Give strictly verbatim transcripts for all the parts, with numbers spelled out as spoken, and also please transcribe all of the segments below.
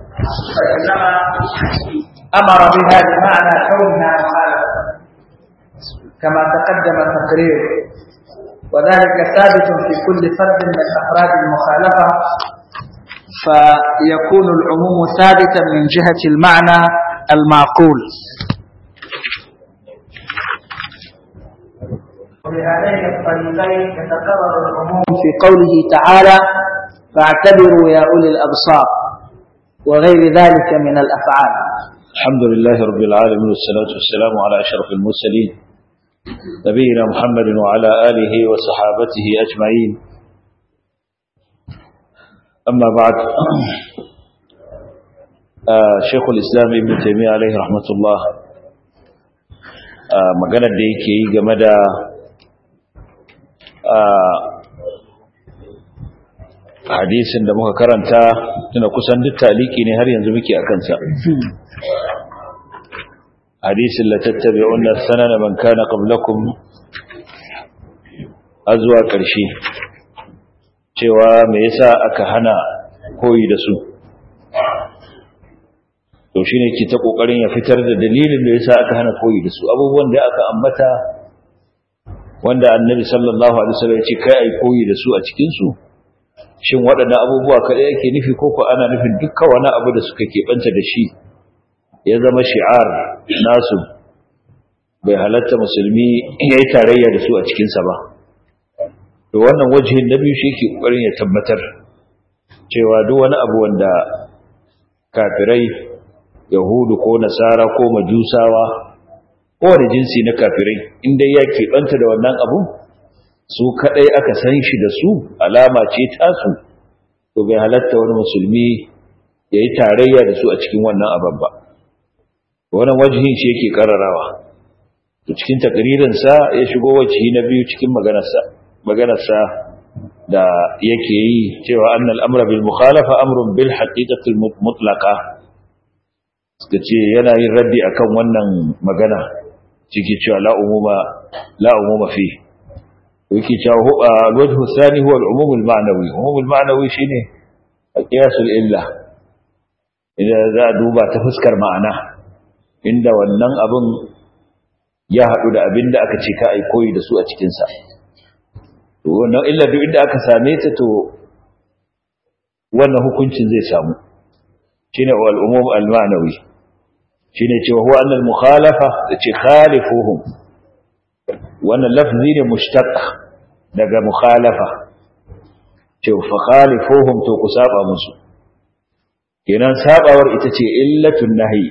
فإنما أمر بها بمعنى كونها مخالفة كما تقدم التقرير، وذلك ثابت في كل فرد من أفراد المخالفة، فيكون العموم ثابتا من جهة المعنى المعقول. وبهذين الطريقين يتكرر العموم في قوله تعالى فاعتبروا يا أولي الأبصار وغير ذلك من الأفعال. الحمد لله رب العالمين والصلاة والسلام على أشرف المرسلين نبينا محمد وعلى آله وصحابته أجمعين. أما بعد، آه شيخ الإسلام ابن تيمية عليه رحمة الله آه مغانا ديكي جمدا آه hadisin da muka karanta tuna kusan duk taliki ne har yanzu muke akan sa. hadisin la tattabi'unna sanana man kana qablakum azwa karshe cewa me yasa aka hana koyi da su, to shine ke ta kokarin ya fitar da dalilin da yasa aka hana koyi da su, abubuwan da aka ambata wanda annabi sallallahu alaihi wasallam ya ce kai ai koyi da su a cikin su, shin waɗannan abubuwa kaɗai yake nufi ko ko ana nufin dukkan wani abu da suka keɓanta da shi ya zama shi'ar nasu bai halatta musulmi ya yi tarayya da su a cikinsa ba? To wannan wajihin na biyu shi ke ƙoƙarin ya tabbatar cewa duk wani abu wanda kafirai yahudu ko nasara ko majusawa ko wani jinsi na kafirai inda ya keɓanta da wannan abu su kadai aka san shi da su, alama ce tasu, to bai halatta wani musulmi ya yi tarayya da su a cikin wannan abin ba. Wannan wajihin shi yake kararawa. To cikin takririnsa ya shigo wajihi na biyu cikin maganarsa maganarsa da yake yi cewa annal amra bil mukhalafa amrun bil haqiqati mutlaqa. Suka ce yana yin raddi akan wannan magana ciki cewa la umuma la umuma fi yake cewa alwajhu thani huwa al-umum al-ma'nawi. umum al-ma'nawi shine qiyas al-illa, idan za a duba ta fuskar ma'ana, inda wannan abin ya hadu da abinda aka ce ka ai koyi da su a cikin sa, to wannan illa duk inda aka same ta to wannan hukuncin zai samu, shine al-umum al-ma'nawi. shine cewa huwa anna al-mukhalafa ce khalifuhum, wannan lafzi ne mushtaq daga mukhalafa, ce fa khalifuhum to ku saba musu, kenan sabawar ita ce illatun nahi.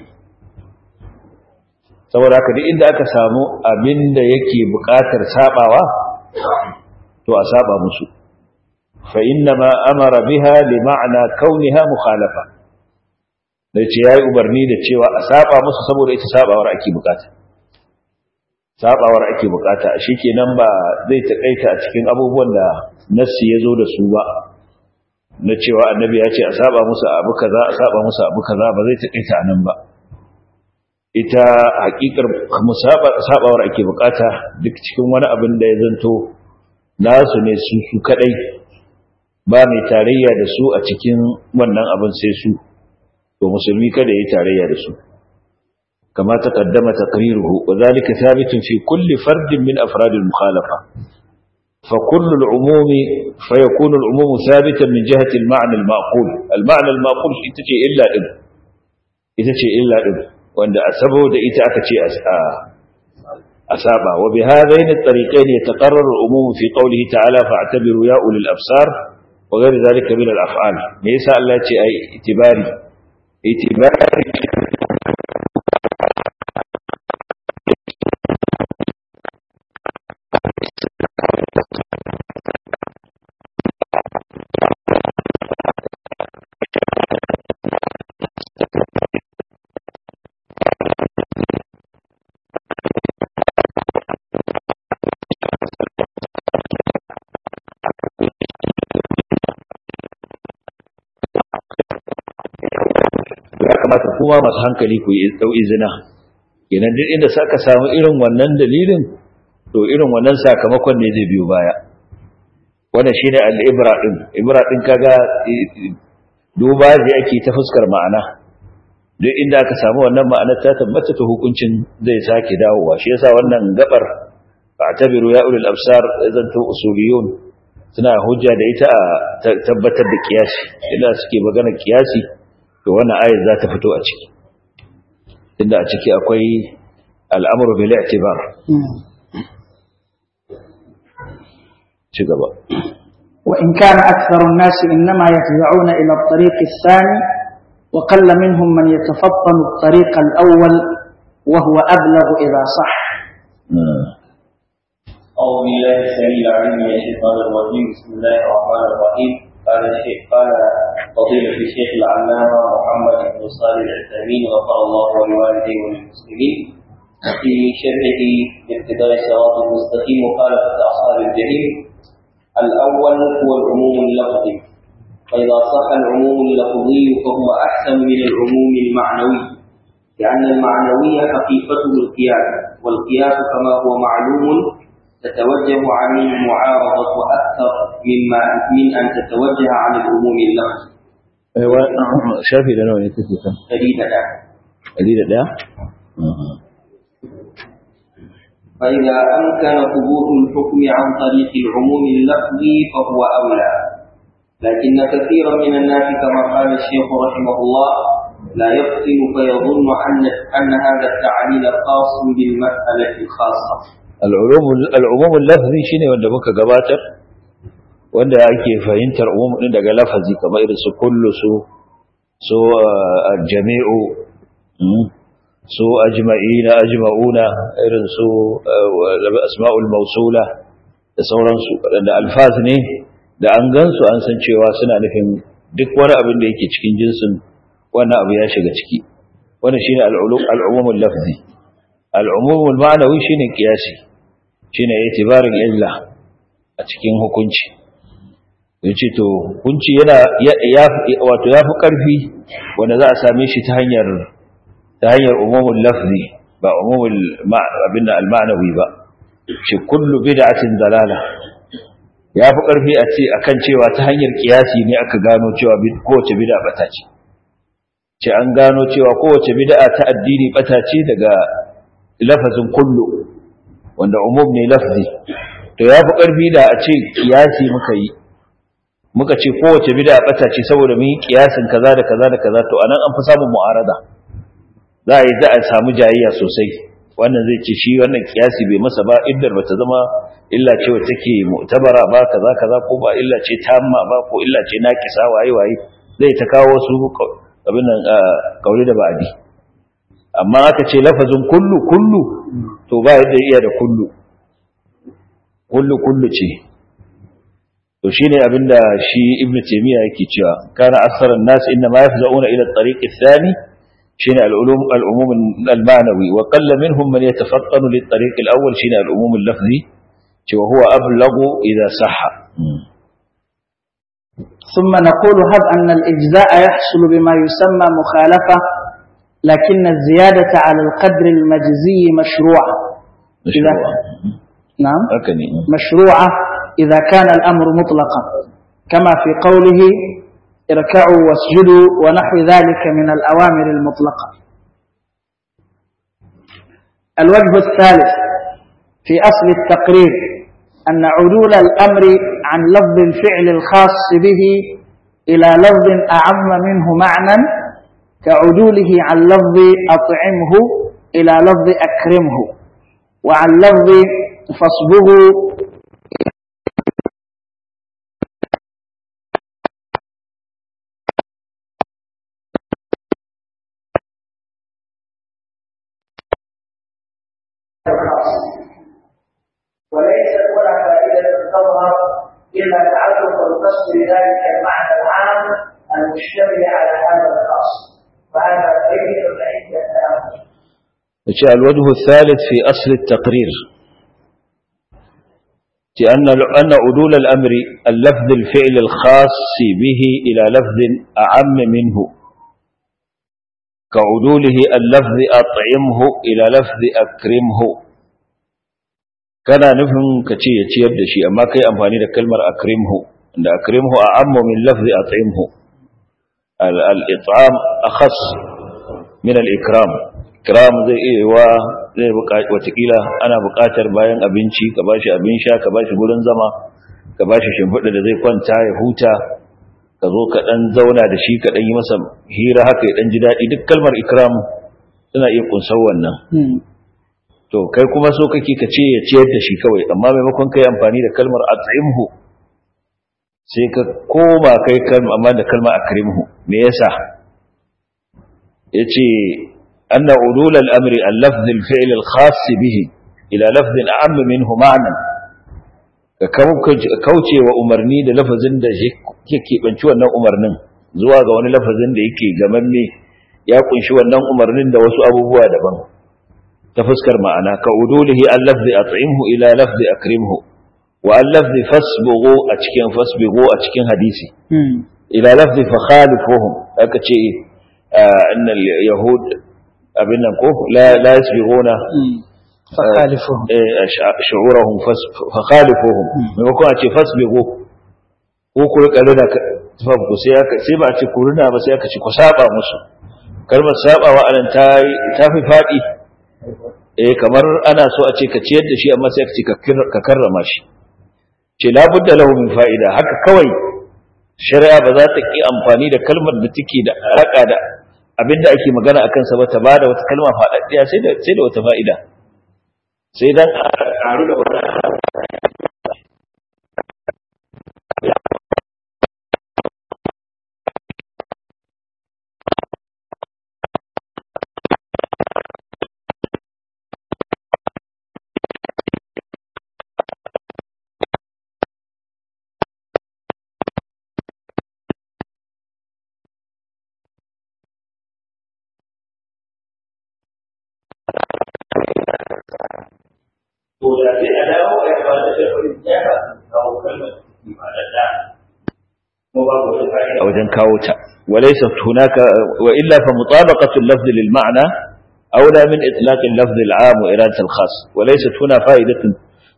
saboda haka duk inda aka samu abinda yake buƙatar sabawa to a saba musu, fa inna ma amara biha li ma'na kauniha mukhalafa, da ce yayi umarni da cewa a saba musu saboda ita sabawar ake bukata sabawar ake bukata shikenan ba zai takaita a cikin abubuwan da nassi yazo da su ba, na cewa annabi ya ce a saba musu abu kaza a saba musu abu kaza, ba zai takaita anan ba. ita hakikar musaba sabawar ake bukata duk cikin wani abin da ya zanto nasu ne su su kadai, ba mai tarayya da su a cikin wannan abin sai su, to musulmi kada yi tarayya da su. كما تقدم تقريره وذلك ثابت في كل فرد من أفراد المخالفة، فكل العموم فيكون العموم ثابتا من جهة المعنى المعقول. المعنى المعقول إتجي إلا إذ إتجي إلا إذ وأن أسبه دئت أكتي أسابا. وبهذين الطريقين يتقرر العموم في قوله تعالى فاعتبروا يا أولي الأبصار وغير ذلك من الأفعال. ليس الله أي اعتباري اعتباري kuma masu hankali ku yi dau izina, kenan duk inda saka samu irin wannan dalilin to irin wannan sakamakon ne zai biyo baya. Wannan shine al-ibra din ibra din kaga duba da ake ta fuskar ma'ana duk inda aka samu wannan ma'anar ta tabbata ta hukuncin zai sake dawowa shi yasa wannan gabar fa'tabiru ya ulul absar zantu usuliyun suna hujja da ita a tabbatar da kiyasi idan suke magana kiyasi to wannan ayat za ta fito a ciki inda a ciki akwai al'amru bil i'tibar ci gaba wa in kana aktharu an-nas inma yatba'una ila at-tariq ath-thani wa qalla minhum man yatafattanu at-tariq al-awwal wa huwa ablagh idha sah أعوذ بالله السميع العليم من الشيطان الرجيم بسم الله الرحمن الرحيم قال الشيخ قال فضيلة الشيخ العلامة محمد بن صالح العثيمين غفر الله ولوالديه وللمسلمين في شرحه ابتداء الصراط المستقيم مخالفة أصحاب الجحيم الأول هو العموم اللفظي فإذا صح العموم اللفظي فهو أحسن من العموم المعنوي لأن المعنوي حقيقته القياس والقياس كما هو معلوم تتوجه عن المعارضة أكثر مما من أن تتوجه عن العموم اللفظي. أيوة شافي لنا وين تكتب؟ دليل ده. دليل ده؟ فإذا أمكن ثبوت الحكم عن طريق العموم اللفظي فهو أولى. لكن كثيرا من الناس كما قال الشيخ رحمه الله لا يفصل فيظن أن أن هذا التعليل خاص بالمسألة الخاصة. العلوم العموم اللفظي shine wanda muka gabatar wanda ake fahimtar umum din daga lafazi kamar irin su kullu su su al-jami'u su ajma'ina ajma'una irin su asma'ul mawsula da sauransu wanda alfaz ne da an gansu an san cewa suna nufin duk wani abin da yake cikin jinsin wannan abu ya shiga ciki wannan shine al-ulum al-umum al-lafzi al-umum al-ma'nawi shine qiyasi shine itibarin illa a cikin hukunci yace to hukunci yana ya wato yafi karfi wanda za a same shi ta hanyar ta hanyar umumul lafzi ba umumul abinda al-ma'nawi ba shi kullu bid'atin dalala yafi karfi a ce akan cewa ta hanyar qiyasi ne aka gano cewa kowace bid'a bata ce ce an gano cewa kowace bid'a ta addini bata ce daga lafazin kullu wanda umum ne lafzi to yafi karfi da a ce qiyasi muka yi muka ce kowace bid'a bata ce saboda mun yi qiyasin kaza da kaza da kaza to anan an fi samun mu'arada za a yi za a samu jayayya sosai wannan zai ce shi wannan qiyasi bai masa ba iddar bata zama illa ce wacce take mu'tabara ba kaza kaza ko ba illa ce tamma ba ko illa ce naqisa waye waye zai ta kawo su abin nan kauli da ba'adi amma aka ce lafazin kullu kullu to ba yadda iya da kullu kullu kullu ce to shine abinda shi ibnu taymiya yake cewa kana aktharun nas inma yafza'una ila at-tariq ath-thani shine al-ulum al-umum al-ma'nawi wa qalla minhum man yatafattanu lit-tariq al-awwal shine al-umum al-lafzi cewa huwa ablagu idha sahha ثم نقول هب أن الإجزاء يحصل بما يسمى مخالفة لكن الزيادة على القدر المجزي مشروعة مشروعة نعم أكني. مشروعة إذا كان الأمر مطلقا كما في قوله اركعوا واسجدوا ونحو ذلك من الأوامر المطلقة. الوجه الثالث في أصل التقرير أن عدول الأمر عن لفظ الفعل الخاص به إلى لفظ أعم منه معنى كعدوله عن لفظ أطعمه إلى لفظ أكرمه وعن لفظ فاصبه وليست ولا فائدة تظهر إلا تعلق القصد بذلك المعنى العام المشتمل على هذا الخاص وهذا بين عدة أمر. الوجه الثالث في أصل التقرير أن أن عدول الأمر اللفظ الفعل الخاص به إلى لفظ أعم منه كعدوله اللفظ أطعمه إلى لفظ أكرمه kana nufin ka ce ya ciyar da shi amma kai amfani da kalmar akrimhu da akrimhu a'ammu min lafzi at'imhu al-it'am akhas min al-ikram. Ikram zai iya wa zai buƙaci watakila ana buƙatar bayan abinci ka bashi abin sha ka bashi gurin zama ka bashi shimfiɗa da zai kwanta ya huta ka zo ka dan zauna da shi ka dan yi masa hira haka ya dan ji daɗi. Duk kalmar ikram suna iya kunsar wannan. To kai kuma so kake ka ce ya ciyar da shi kawai, amma maimakon kai amfani da kalmar at'imhu sai ka koma kai kalmar amma da kalmar akrimhu. Me yasa? yace anna ulul al-amri al-lafz al-fi'l al-khass bihi ila lafz a'am minhu ma'nan, ka kauce wa umarni da lafazin da yake banci wannan umarnin zuwa ga wani lafazin da yake gamamme ya kunshi wannan umarnin da wasu abubuwa daban ta fuskar ma'ana, ka udulihi al-lafzi at'imhu ila lafzi akrimhu wa al-lafzi fasbughu a cikin fasbughu a cikin hadisi ila lafzi fakhalifuhum. aka ce anna al-yahud abin nan ko la la yasbighuna fakhalifuhum shu'urahum fakhalifuhum, maimakon a ce fasbughu ko ku rika rina tafafku sai aka sai ba a ce ku rina ba sai aka ce ku saba musu. kalmar sabawa anan ta ta fi fadi, eh kamar ana so a ce ka ciyar da shi amma sai ka ce ka karrama shi, ce labudda lahu min fa'ida. haka kawai shari'a ba za ta ki amfani da kalmar da take da alaka da abinda ake magana akan sa ba ta bada wata kalma fadaddiya sai da sai da wata fa'ida, sai dan a karu da wata a wajen kawo ta. walaysa hunaka wa illa fa mutabaqatu al-lafz lil ma'na awla min itlaq al-lafz al-'am wa iradat al-khas. walaysa huna fa'idatun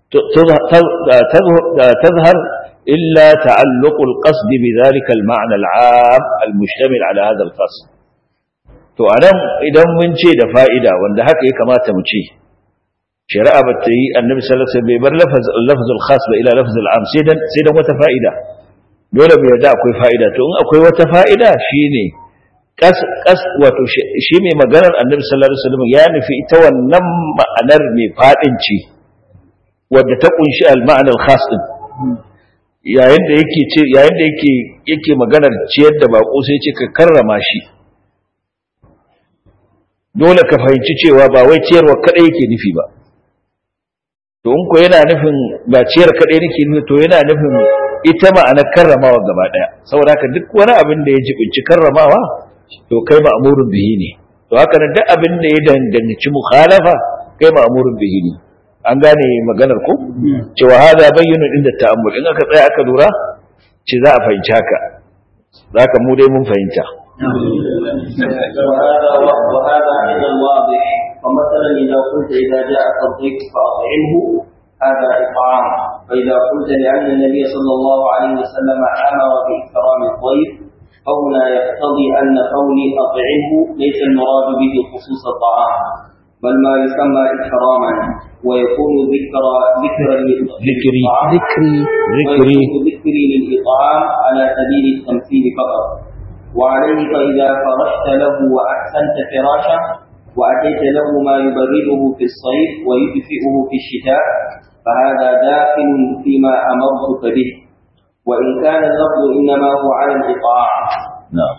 tadhhar illa ta'alluq al-qasd bi dhalika al-ma'na al-'am al-mushtamil 'ala hadha al-khas. to anan idan mun ce da fa'ida wanda haka ya kamata mu ce, shari'a ba ta yi annabi sallallahu alaihi wasallam bai bar lafz al-khas ba ila lafz al-'am sai dan sai dan wata fa'ida. dole mu yarda akwai fa'ida. to in akwai wata fa'ida shine kas kas wato shi mai maganar annabi sallallahu alaihi wasallam ya nufi ita wannan ma'anar mai fadin ce wadda ta kunshi al-ma'na al-khas din, yayin da yake ce yayin da yake yake maganar ciyar da bako sai ce ka karrama shi. dole ka fahimci cewa ba wai ciyarwa kadai yake nufi ba. to in ko yana nufin ba ciyar kadai nake nufi, to yana nufin ita ma'anar karramawa gaba daya. saboda haka duk wani abin da ya jibinci karramawa to kai ma'murun bihi ne. to haka nan duk abin da ya danganci mukhalafa kai ma'murun bihi ne. an gane maganar ko cewa hada bayyana inda ta'ammul, in aka tsaya aka lura ce za a fahimci haka. zaka mu dai mun fahimta. وهذا وهذا أيضا واضح. فمثلا إذا قلت إذا جاءك الضيف فأطعمه هذا إطعام. فإذا قلت لأن النبي صلى الله عليه وسلم أمر بإكرام الضيف فهنا يقتضي أن قولي أطعمه ليس المراد به خصوص الطعام بل ما يسمى إكراما، ويكون ذكر ذكرا ذكري ذكري ذكري ذكري للإطعام على سبيل التمثيل فقط. وعليه فإذا فرشت له وأحسنت فراشه وأتيت له ما يبرده في الصيف ويدفئه في الشتاء فهذا داخل فيما أمرتك به، وإن كان اللفظ إنما هو على الإطاعة. نعم.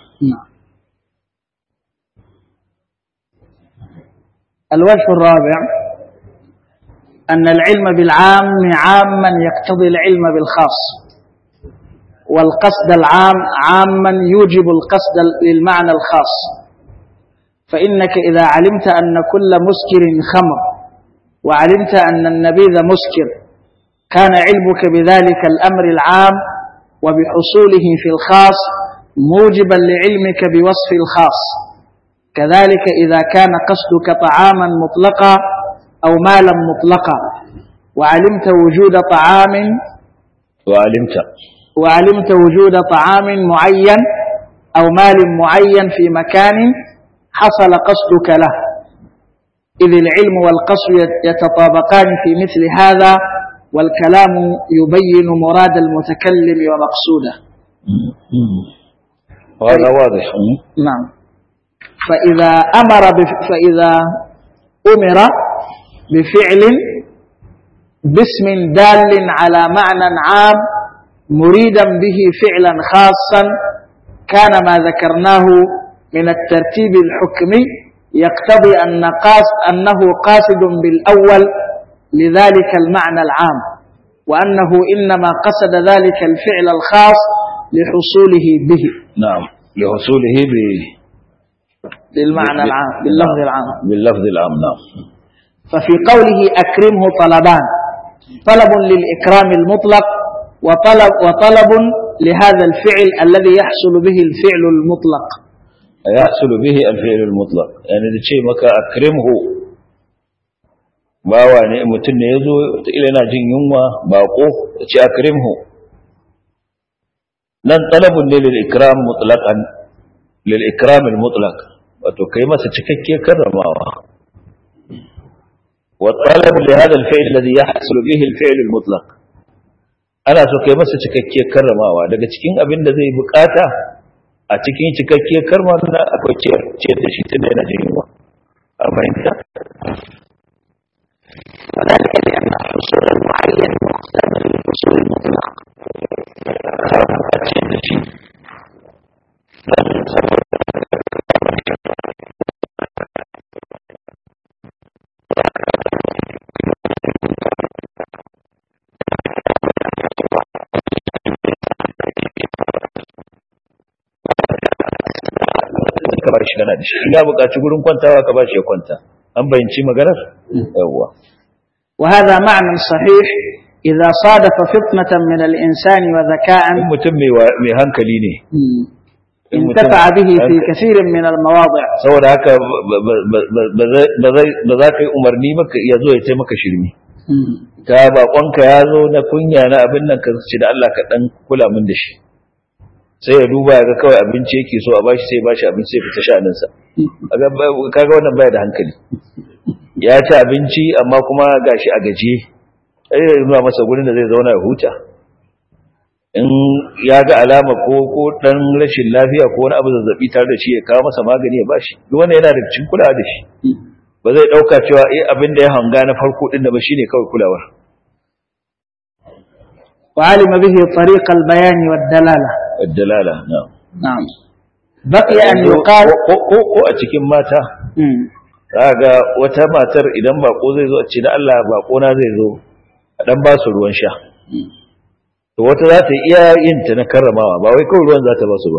الوجه الرابع أن العلم بالعام عاما يقتضي العلم بالخاص، والقصد العام عاما يوجب القصد للمعنى الخاص. فإنك إذا علمت أن كل مسكر خمر وعلمت أن النبيذ مسكر كان علمك بذلك الأمر العام وبحصوله في الخاص موجبا لعلمك بوصف الخاص. كذلك إذا كان قصدك طعاما مطلقا أو مالا مطلقا وعلمت وجود طعام وعلمت وعلمت وجود طعام معين أو مال معين في مكان حصل قصدك له، إذ العلم والقصد يتطابقان في مثل هذا، والكلام يبين مراد المتكلم ومقصوده. هذا واضح. نعم. فإذا أمر فإذا أمر بفعل باسم دال على معنى عام مريدا به فعلا خاصا، كان ما ذكرناه من الترتيب الحكمي يقتضي أن قاصد أنه قاصد بالأول لذلك المعنى العام، وأنه إنما قصد ذلك الفعل الخاص لحصوله به. نعم، لحصوله ب بالمعنى العام، باللفظ العام. باللفظ العام. نعم. ففي قوله أكرمه طلبان: طلب للإكرام المطلق، وطلب وطلب لهذا الفعل الذي يحصل به الفعل المطلق. يحصل به الفعل المطلق، يعني da ce maka akrimhu bawa ne, mutum ne yazo ila yana jin yunwa bako, da ce akrimhu nan talabun ne lil ikram mutlaqan, lil ikram al mutlaq, wato kai masa cikakke karramawa. wa talab li hada al fi'l alladhi yahsul bihi al fi'l al mutlaq, ana so kai masa cikakke karramawa. Daga cikin abin da zai bukata a cikin cikakkiyar karma na akwai ciyar da shi tunda yana jin yunwa. a fahimta وذلك لأن الحصول المعين مقتضى للحصول المطلق. ka ba shi kana da shi, ya buƙaci gurin kwantawa ka ba shi ya kwanta. An bayanci maganar? Yawwa. وهذا معنى صحيح إذا صادف فطنة من الإنسان وذكاء mutum mai hankali ne, انتفع به في كثير من المواضع. saboda haka ba za ka yi umarni maka ya zo ya ce maka shirmi. ka baƙonka ya zo na kunya na abin nan ka ce da Allah ka ɗan kula min da shi, sai ya duba ya ga kawai abinci yake so a bashi, sai ya bashi abinci, sai fita sha'aninsa. kaga wannan baya da hankali. ya ci abinci amma kuma gashi a gaje, sai ya nuna masa gurin da zai zauna ya huta. in ya ga alama ko ko dan rashin lafiya ko wani abu zazzabi tare da shi, ya kawo masa magani ya bashi. duk wannan yana da cikin kulawa da shi. ba zai dauka cewa eh abin da ya hanga na farko din da ba shine kawai kulawar. وعلم به طريق البيان والدلالة. الدلالة نعم. نعم. بقي أن يقال ko ko a cikin mata kaga wata matar idan bako zai zo a ce da Allah bako na zai zo a dan ba su ruwan sha, to wata za ta iya yin ta na karramawa, ba wai kawai ruwan za ta ba su ba.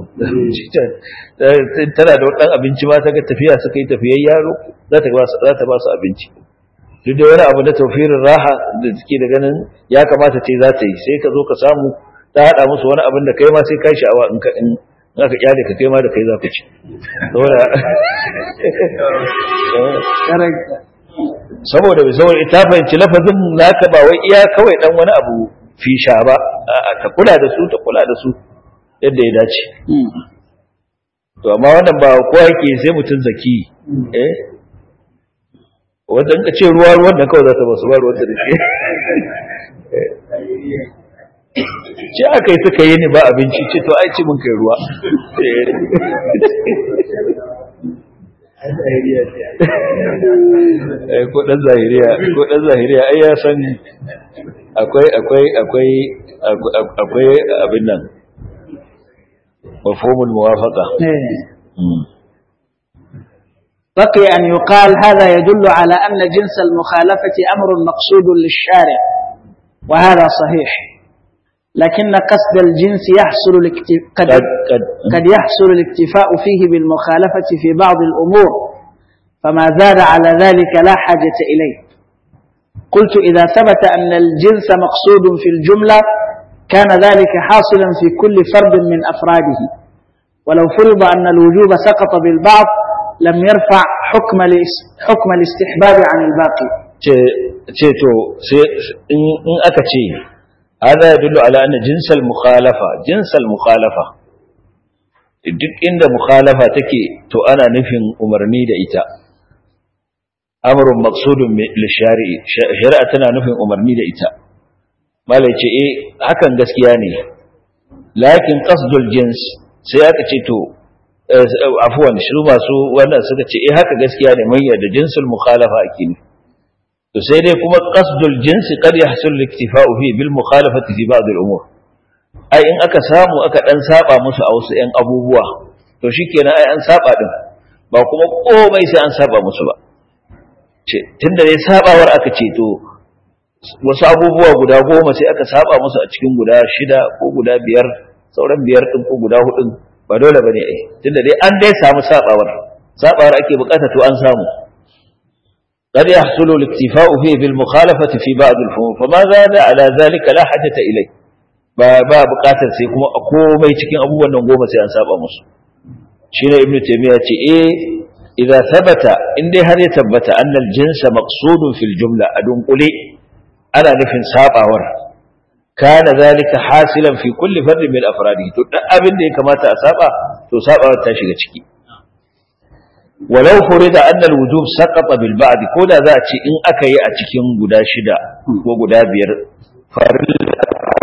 tana da wadan abinci ma ta ga tafiya suka yi tafiyar yaro, za ta ba su za ta ba su abinci. duk da wani abu na tawfirin raha da take da ganin ya kamata ce za ta yi, sai ka zo ka samu ta hada musu wani abin da kai ma sai kai sha'awa in ka in aka kyale ka kai ma da kai za ka ci. saboda saboda saboda ita fahimci lafazin naka ba wai iya kawai dan wani abu fisha ba, ta kula da su ta kula da su yadda ya dace. to amma wannan ba kowa yake sai mutun zaki eh wanda ka ce ruwa ruwan da kawai za ta basu ba ruwan da dake ce aka yi suka yi ni ba abinci, ce to ai ce mun kai ruwa. ko dan zahiriya ko dan zahiriya ai ya san akwai akwai akwai akwai abin nan mafhumul muwafaqa. بقي أن يقال هذا يدل على أن جنس المخالفة أمر مقصود للشارع، وهذا صحيح، لكن قصد الجنس يحصل قد, قد يحصل الاكتفاء فيه بالمخالفة في بعض الأمور، فما زاد على ذلك لا حاجة إليه. قلت إذا ثبت أن الجنس مقصود في الجملة كان ذلك حاصلا في كل فرد من أفراده، ولو فرض أن الوجوب سقط بالبعض لم يرفع حكم حكم الاستحباب عن الباقي. إن أكتشي هذا يدل على أن جنس المخالفة جنس المخالفة duk inda mukhalafa take to ana nufin umarni da ita amrun maqsudun lishari'i shari'a tana nufin umarni da ita malai ce eh hakan gaskiya ne lakin qasdul jins sai aka ce to afwan shi masu wannan suka ce eh haka gaskiya ne mun yarda jinsul mukhalafa ake ne to sai dai kuma qasdul jins qad yahsul iktifa'u fi bil mukhalafati fi ba'd al umur ai in aka samu aka dan saba musu a wasu ƴan abubuwa to shikenan ai an saba din ba kuma komai sai an saba musu ba ce tunda dai sabawar aka ce to wasu abubuwa guda goma sai aka saba musu a cikin guda shida ko guda biyar sauran biyar din ko guda hudun ba dole bane ai tunda dai an dai samu sabawar sabawar ake bukata to an samu قد يحصل الاكتفاء فيه بالمخالفة في بعض الفهوم فما زاد على ذلك لا حاجة إليه ba ba bukatar sai kuma a komai cikin abubuwan nan goma sai an saba musu shine ibnu taymiya ce eh idza thabata in dai har ya tabbata annal jinsa maqsudun fil jumla adun quli ana nufin sabawar kana zalika hasilan fi kulli fardin min afradi to duk abin da ya kamata a saba to sabawar ta shiga ciki walau furida anna alwujub saqata bil ba'd ko da za a ce in aka yi a cikin guda shida ko guda biyar farilla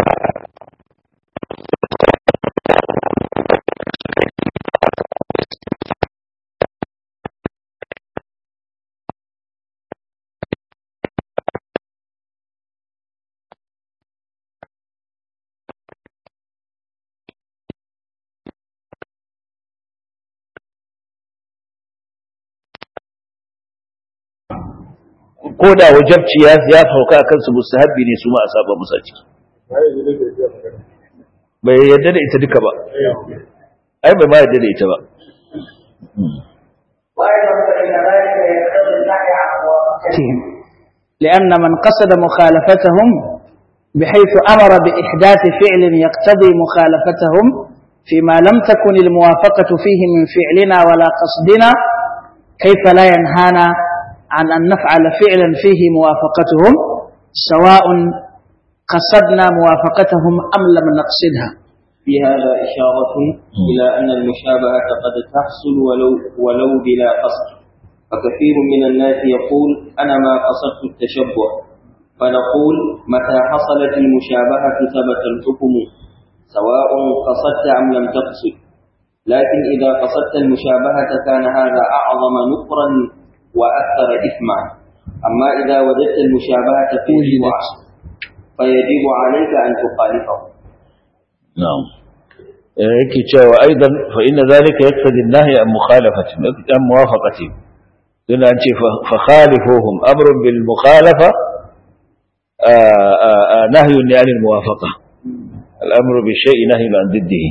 ko da wajabci ya ya sauka akan su mustahabbi ne su ma a saba musu a ciki bai yadda da ita duka ba ai bai ma yadda da ita ba لأن من قصد مخالفتهم بحيث أمر بإحداث فعل يقتضي مخالفتهم فيما لم تكن الموافقة فيه من فعلنا ولا قصدنا كيف لا ينهانا عن أن نفعل فعلا فيه موافقتهم سواء قصدنا موافقتهم أم لم نقصدها. في هذا إشارة إلى أن المشابهة قد تحصل ولو, ولو بلا قصد، فكثير من الناس يقول أنا ما قصدت التشبه، فنقول متى حصلت المشابهة ثبت الحكم سواء قصدت أم لم تقصد، لكن إذا قصدت المشابهة كان هذا أعظم نقرا وأكثر إثما. أما إذا وجدت المشابهة فيه فيجب عليك أن تخالفه. نعم. يكي تشاو أيضا فإن ذلك يقتضي النهي عن مخالفة عن موافقة. دون أن فخالفوهم أمر بالمخالفة آآ آآ نهي عن الموافقة. الأمر بالشيء نهي عن ضده.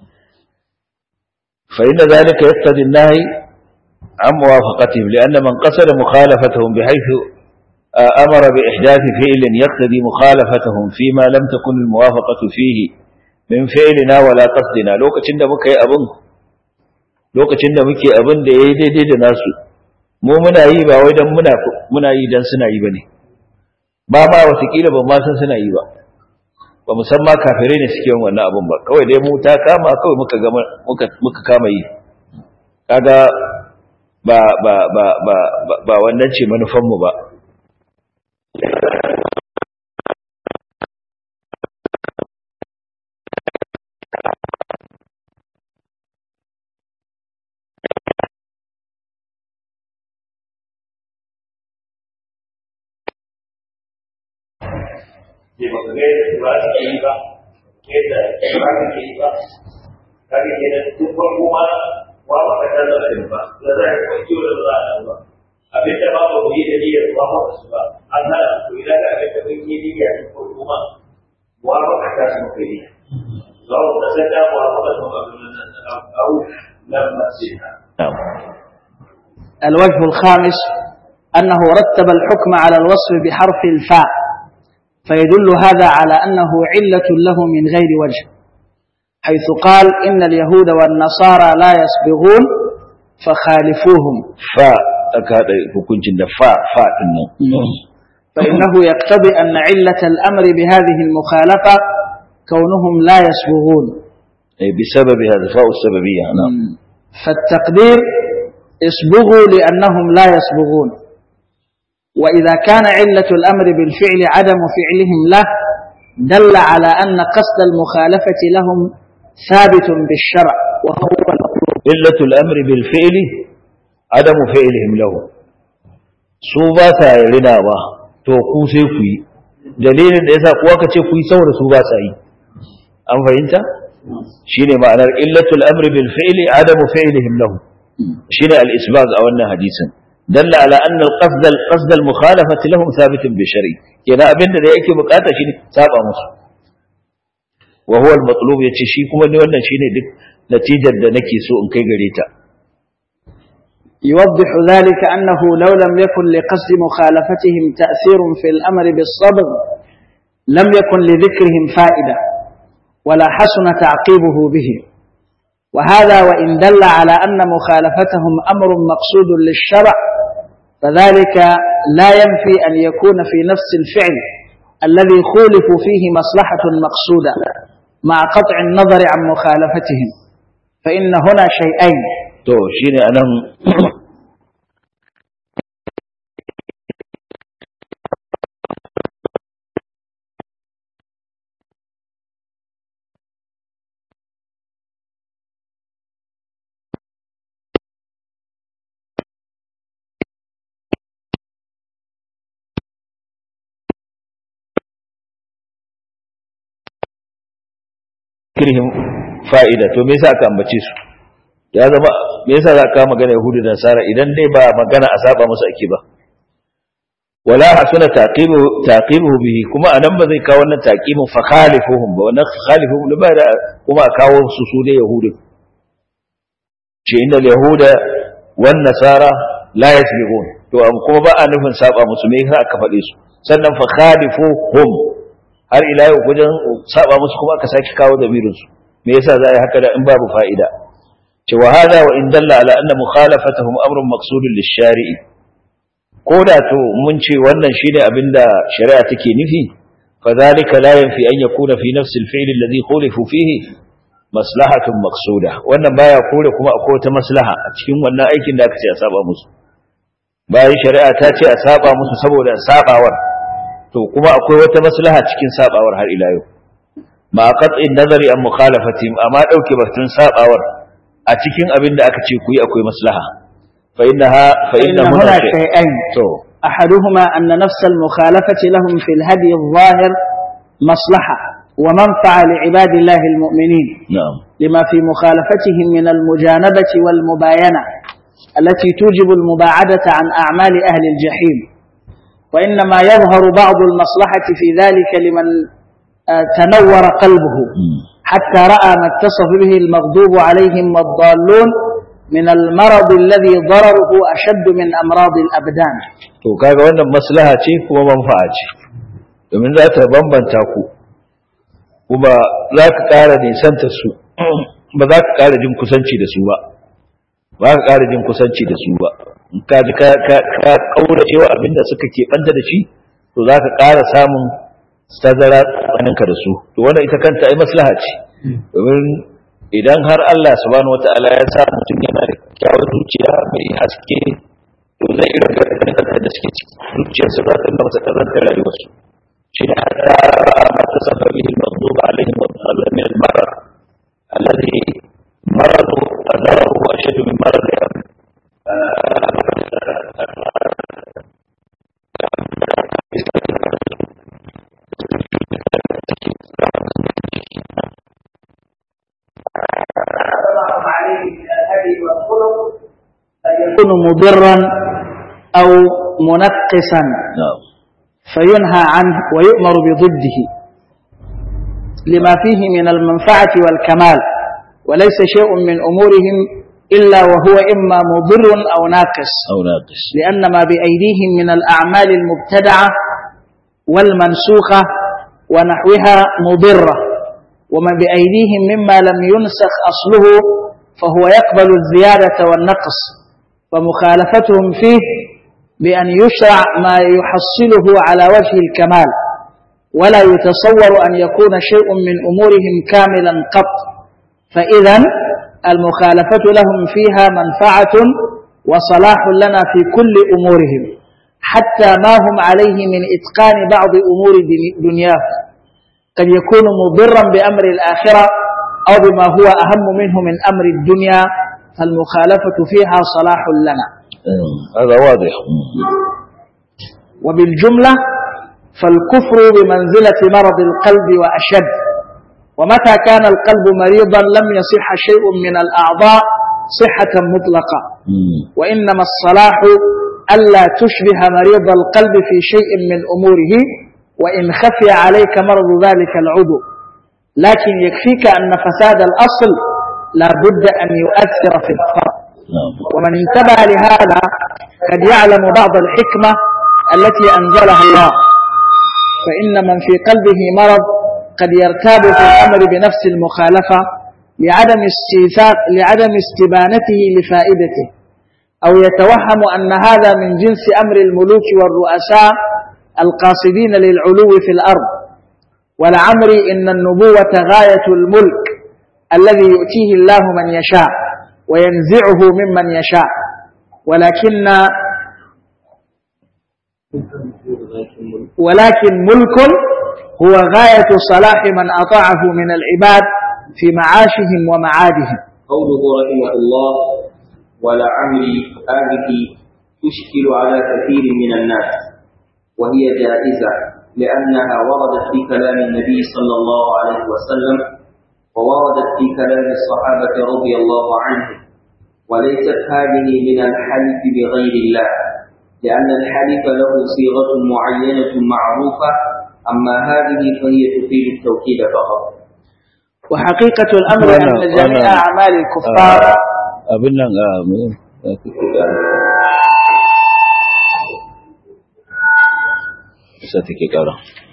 فإن ذلك يقتضي النهي عن موافقتهم، لأن من قصد مخالفتهم بحيث أمر بإحداث فعل يقتضي مخالفتهم فيما لم تكن الموافقة فيه من فعلنا ولا قصدنا. لوكacin da muka yi abin lokacin da muke abin da yayi daidai da nasu mu muna yi ba wai dan muna muna yi dan suna yi bane, ba ma watakila ba ma san suna yi ba, ba musamman kafirai ne suke yin wannan abin ba, kawai dai mu ta kama kawai muka ga muka muka kama yi, kaga ba ba ba ba ba wannan ce manufan mu ba. Di bagaimana bahasa kita, kita orang kita, kami kita tukar rumah, wala kata dalam rumah, lerai muncul dalam rumah. Habis apa bagi dia wala sebab, anda bila ada bagi dia tukar rumah, wala kata semua dia. Lalu saja wala kata semua tahu lama sihah. الوجه الخامس أنه رتب الحكم على الوصف بحرف الفاء، فيدل هذا على أنه علة له من غير وجه، حيث قال إن اليهود والنصارى لا يصبغون فخالفوهم. فاء أكاد يكون جند فاء فاء فإنه يقتضي أن علة الأمر بهذه المخالفة كونهم لا يصبغون، بسبب هذا فاء السببية. نعم. فالتقدير اصبغوا لأنهم لا يصبغون. وإذا كان علة الأمر بالفعل عدم فعلهم له دل على أن قصد المخالفة لهم ثابت بالشرع وهو المطلوب. علة الأمر بالفعل عدم فعلهم له سوبا سائرنا با to ku sai ku yi dalilin da yasa kuwa kace ku yi saboda su ba sa yi an fahimta shine ma'anar illatul amri bil fi'li adamu fi'lihim lahu shine al isbaq a wannan hadisin dalla ala anna al qasd al qasd al mukhalafati lahum thabitun bi shar'i yana abinda da yake bukata shine saba musu wa huwa al matlub yace shi kuma ne wannan shine duk natijar da nake so in kai gare ta. يوضح ذلك أنه لو لم يكن لقصد مخالفتهم تأثير في الأمر بالصبر لم يكن لذكرهم فائدة ولا حسن تعقيبه به. وهذا وإن دل على أن مخالفتهم أمر مقصود للشرع فذلك لا ينفي أن يكون في نفس الفعل الذي خولفوا فيه مصلحة مقصودة مع قطع النظر عن مخالفتهم فإن هنا شيئين. to shine anan kirhim fa'ida to me yasa aka ambace su ya zama me yasa za ka magana yahudu da nasara idan dai ba magana a saba musu ake ba wala hasuna taqibu taqibu bihi kuma anan ba zai kawo wannan taqibin fa khalifuhum ba wannan khalifuhum ba da kuma a kawo su su da yahudu ce inda yahuda wan nasara la yasbiqun to kuma ba a nufin saba musu me yasa aka faɗe su sannan fa khalifuhum har ila yau wajen saba musu kuma aka saki kawo damirin su me yasa za a yi haka da in babu fa'ida cewa hada wa in dalla ala anna mukhalafatahum amrun maqsudun lish-shari'i koda to mun ce wannan shine abinda shari'a take nufi fa zalika la yanfi an yakuna fi nafsi al-fi'l alladhi khulifu fihi maslahatun maqsuda wannan baya kore kuma akwai wata maslaha a cikin wannan aikin da aka ce a saba musu bayan shari'a ta ce a saba musu saboda sabawar to kuma akwai wata maslaha cikin sabawar har ila yau ma qat'in nazari an mukhalafatihim amma dauke batun sabawar a cikin abin da aka ce ku yi akwai maslaha fa innaha fa inna huna shay'ain to ahaduhuma anna nafs al-mukhalafati lahum fi al-hadi adh-dhahir maslaha wa manfa'a li ibadillahi al-mu'minin na'am lima fi mukhalafatihim min al-mujanabati wal-mubayana allati tujibu al-muba'adata an a'mali ahli al-jahim wa inma yadhharu ba'd al-maslahati fi dhalika liman tanawwara qalbuhu حتى رأى ما اتصف به المغضوب عليهم والضالون من المرض الذي ضرره أشد من أمراض الأبدان. to kaga wannan maslaha ce kuma manfa'a ce domin za ta bambanta ku kuma za ka ƙara nisanta su ba za ka ƙara jin kusanci da su ba ba ka ƙara jin kusanci da su ba in ka ji ka ƙaurace wa abinda suka keɓanta da shi to za ka ƙara samun tazara tsakaninka da su to wannan ita kanta ai maslaha ce domin idan har Allah subhanahu wataala ya sa mutum yana da kyawar zuciya mai haske to zai irin da da suke ciki zuciyarsa za ta masa kazantar rayuwarsu shi ne hatta ma ta saba bihi al-maghdub alaihim wa dhallu min al-marad alladhi maradu adahu ashaddu min maradihim يكون مضرا أو منقصا فينهى عنه ويؤمر بضده لما فيه من المنفعة والكمال وليس شيء من أمورهم إلا وهو إما مضر أو ناقص أو ناقص لأن ما بأيديهم من الأعمال المبتدعة والمنسوخة ونحوها مضرة وما بأيديهم مما لم ينسخ أصله فهو يقبل الزيادة والنقص ومخالفتهم فيه بأن يشرع ما يحصله على وجه الكمال ولا يتصور أن يكون شيء من أمورهم كاملا قط فإذا المخالفة لهم فيها منفعة وصلاح لنا في كل أمورهم حتى ما هم عليه من إتقان بعض أمور دنياه قد يكون مضرا بأمر الآخرة أو بما هو أهم منه من أمر الدنيا فالمخالفة فيها صلاح لنا. هذا واضح. وبالجملة فالكفر بمنزلة مرض القلب وأشد، ومتى كان القلب مريضا لم يصح شيء من الأعضاء صحة مطلقة، وإنما الصلاح ألا تشبه مريض القلب في شيء من أموره وإن خفي عليك مرض ذلك العضو، لكن يكفيك أن فساد الأصل لا بد أن يؤثر في الفرع. ومن انتبه لهذا قد يعلم بعض الحكمة التي أنزلها الله، فإن من في قلبه مرض قد يرتاب في الأمر بنفس المخالفة لعدم استيثاق لعدم استبانته لفائدته، أو يتوهم أن هذا من جنس أمر الملوك والرؤساء القاصدين للعلو في الأرض. ولعمري إن النبوة غاية الملك الذي يؤتيه الله من يشاء وينزعه ممن يشاء، ولكن ولكن ملك هو غاية صلاح من أطاعه من العباد في معاشهم ومعادهم. قوله رحمه الله ولعمري هذه تشكل على كثير من الناس، وهي جائزة لأنها وردت في كلام النبي صلى الله عليه وسلم ووردت في كلام الصحابة رضي الله عنهم، وليست هذه من الحلف بغير الله، لأن الحلف له صيغة معينة معروفة، أما هذه فهي تفيد التوكيد فقط. وحقيقة الأمر أن جميع أعمال الكفار أبنى ستك كارا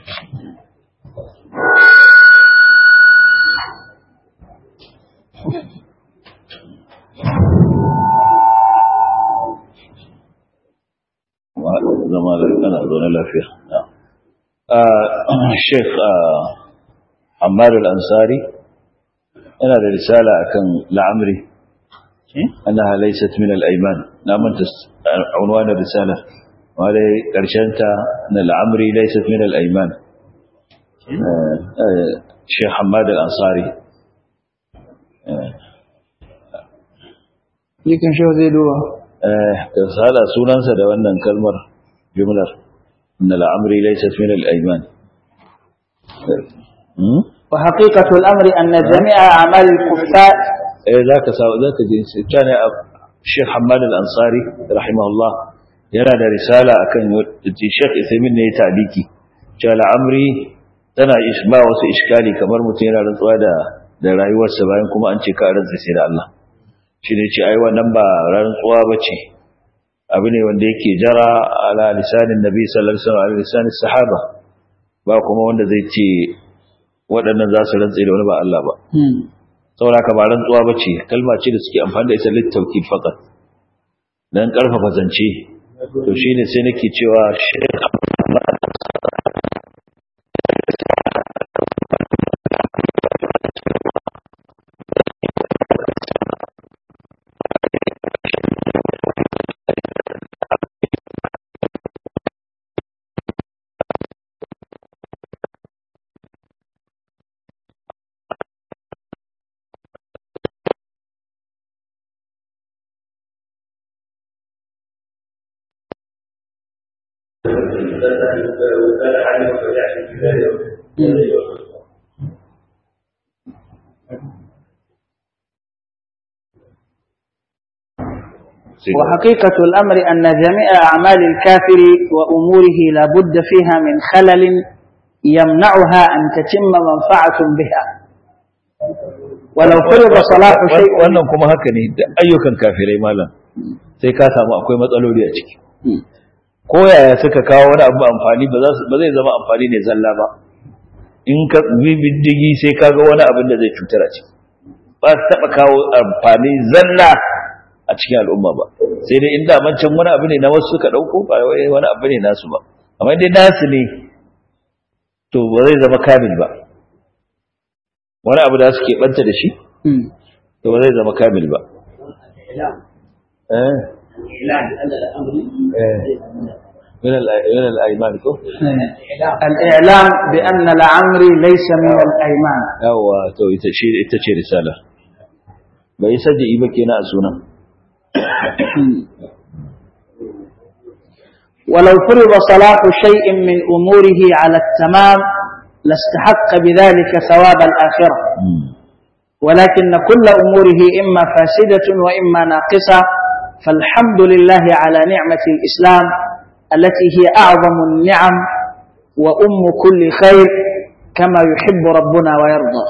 زمان أنا أظن لا فيه. الشيخ عمار الأنصاري أنا رسالة كان لعمري أنها ليست من الأيمان، نعم عنوان الرسالة وهذا قرشنتا أن العمري ليست من الأيمان. الشيخ حماد الأنصاري لكن شو زي دوا رسالة سنان سدوانا كلمر جملة أن العمري ليست من الأيمان. وحقيقة الأمر أن جميع أعمال الكفار ذاك ذاك كان الشيخ حماد الأنصاري رحمه الله yana da risala akan Sheikh Uthaymeen ne ta'diki cewa al'amri tana isba wasu iskali kamar mutum yana rantsuwa da da rayuwarsa bayan kuma an ce ka rantsa sai da Allah shine ce ai wannan ba rantsuwa bace abu ne wanda yake jara ala lisanin nabi sallallahu alaihi wasallam ala lisanin sahaba ba kuma wanda zai ce waɗannan za su rantsa da wani ba Allah ba saboda ka ba rantsuwa bace kalma ce da suke amfani da ita littauki faqat dan karfafa zance to shine sai nake cewa Sheikh وحقيقة الأمر أن جميع أعمال الكافر وأموره لا بد فيها من خلل يمنعها أن تتم منفعة بها ولو فرض صلاح شيء. wannan kuma haka ne da ayyukan kafirai malam sai ka samu akwai matsaloli a ciki ko yaya suka kawo wani abu amfani ba zai zama amfani ne zalla ba in ka bibiddigi sai ka ga wani abin da zai cutar a ciki ba su taɓa kawo amfani zalla a cikin al'umma ba sai dai inda mancan wani abu ne na wasu suka ɗauko ba wani abu ne nasu ba amma dai nasu ne to ba zai zama kamil ba wani abu da suke ɓanta da shi to ba zai zama kamil ba eh الإعلان أن الأمر من من الأيمان كو الإعلام بأن لعمري ليس من الأيمان أو تو يتشير يتشير رسالة بيسجل يبكينا أسونا ولو فرض صلاح شيء من أموره على التمام لاستحق بذلك ثواب الآخرة ولكن كل أموره إما فاسدة وإما ناقصة فالحمد لله على نعمة الإسلام التي هي أعظم النعم وأم كل خير كما يحب ربنا ويرضى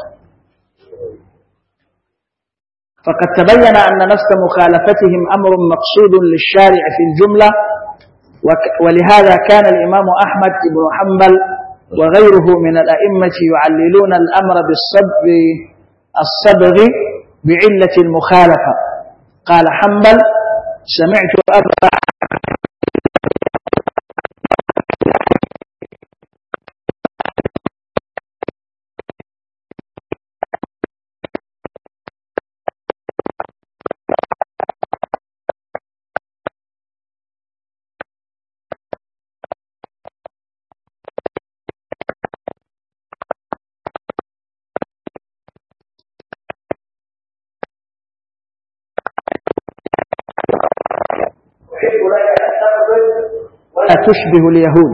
فقد تبين أن نفس مخالفتهم أمر مقصود للشارع في الجملة ولهذا كان الإمام أحمد بن حنبل وغيره من الأئمة يعللون الأمر بالصبغ الصبغ بعلة المخالفة قال حنبل سمعت أبا تشبه اليهود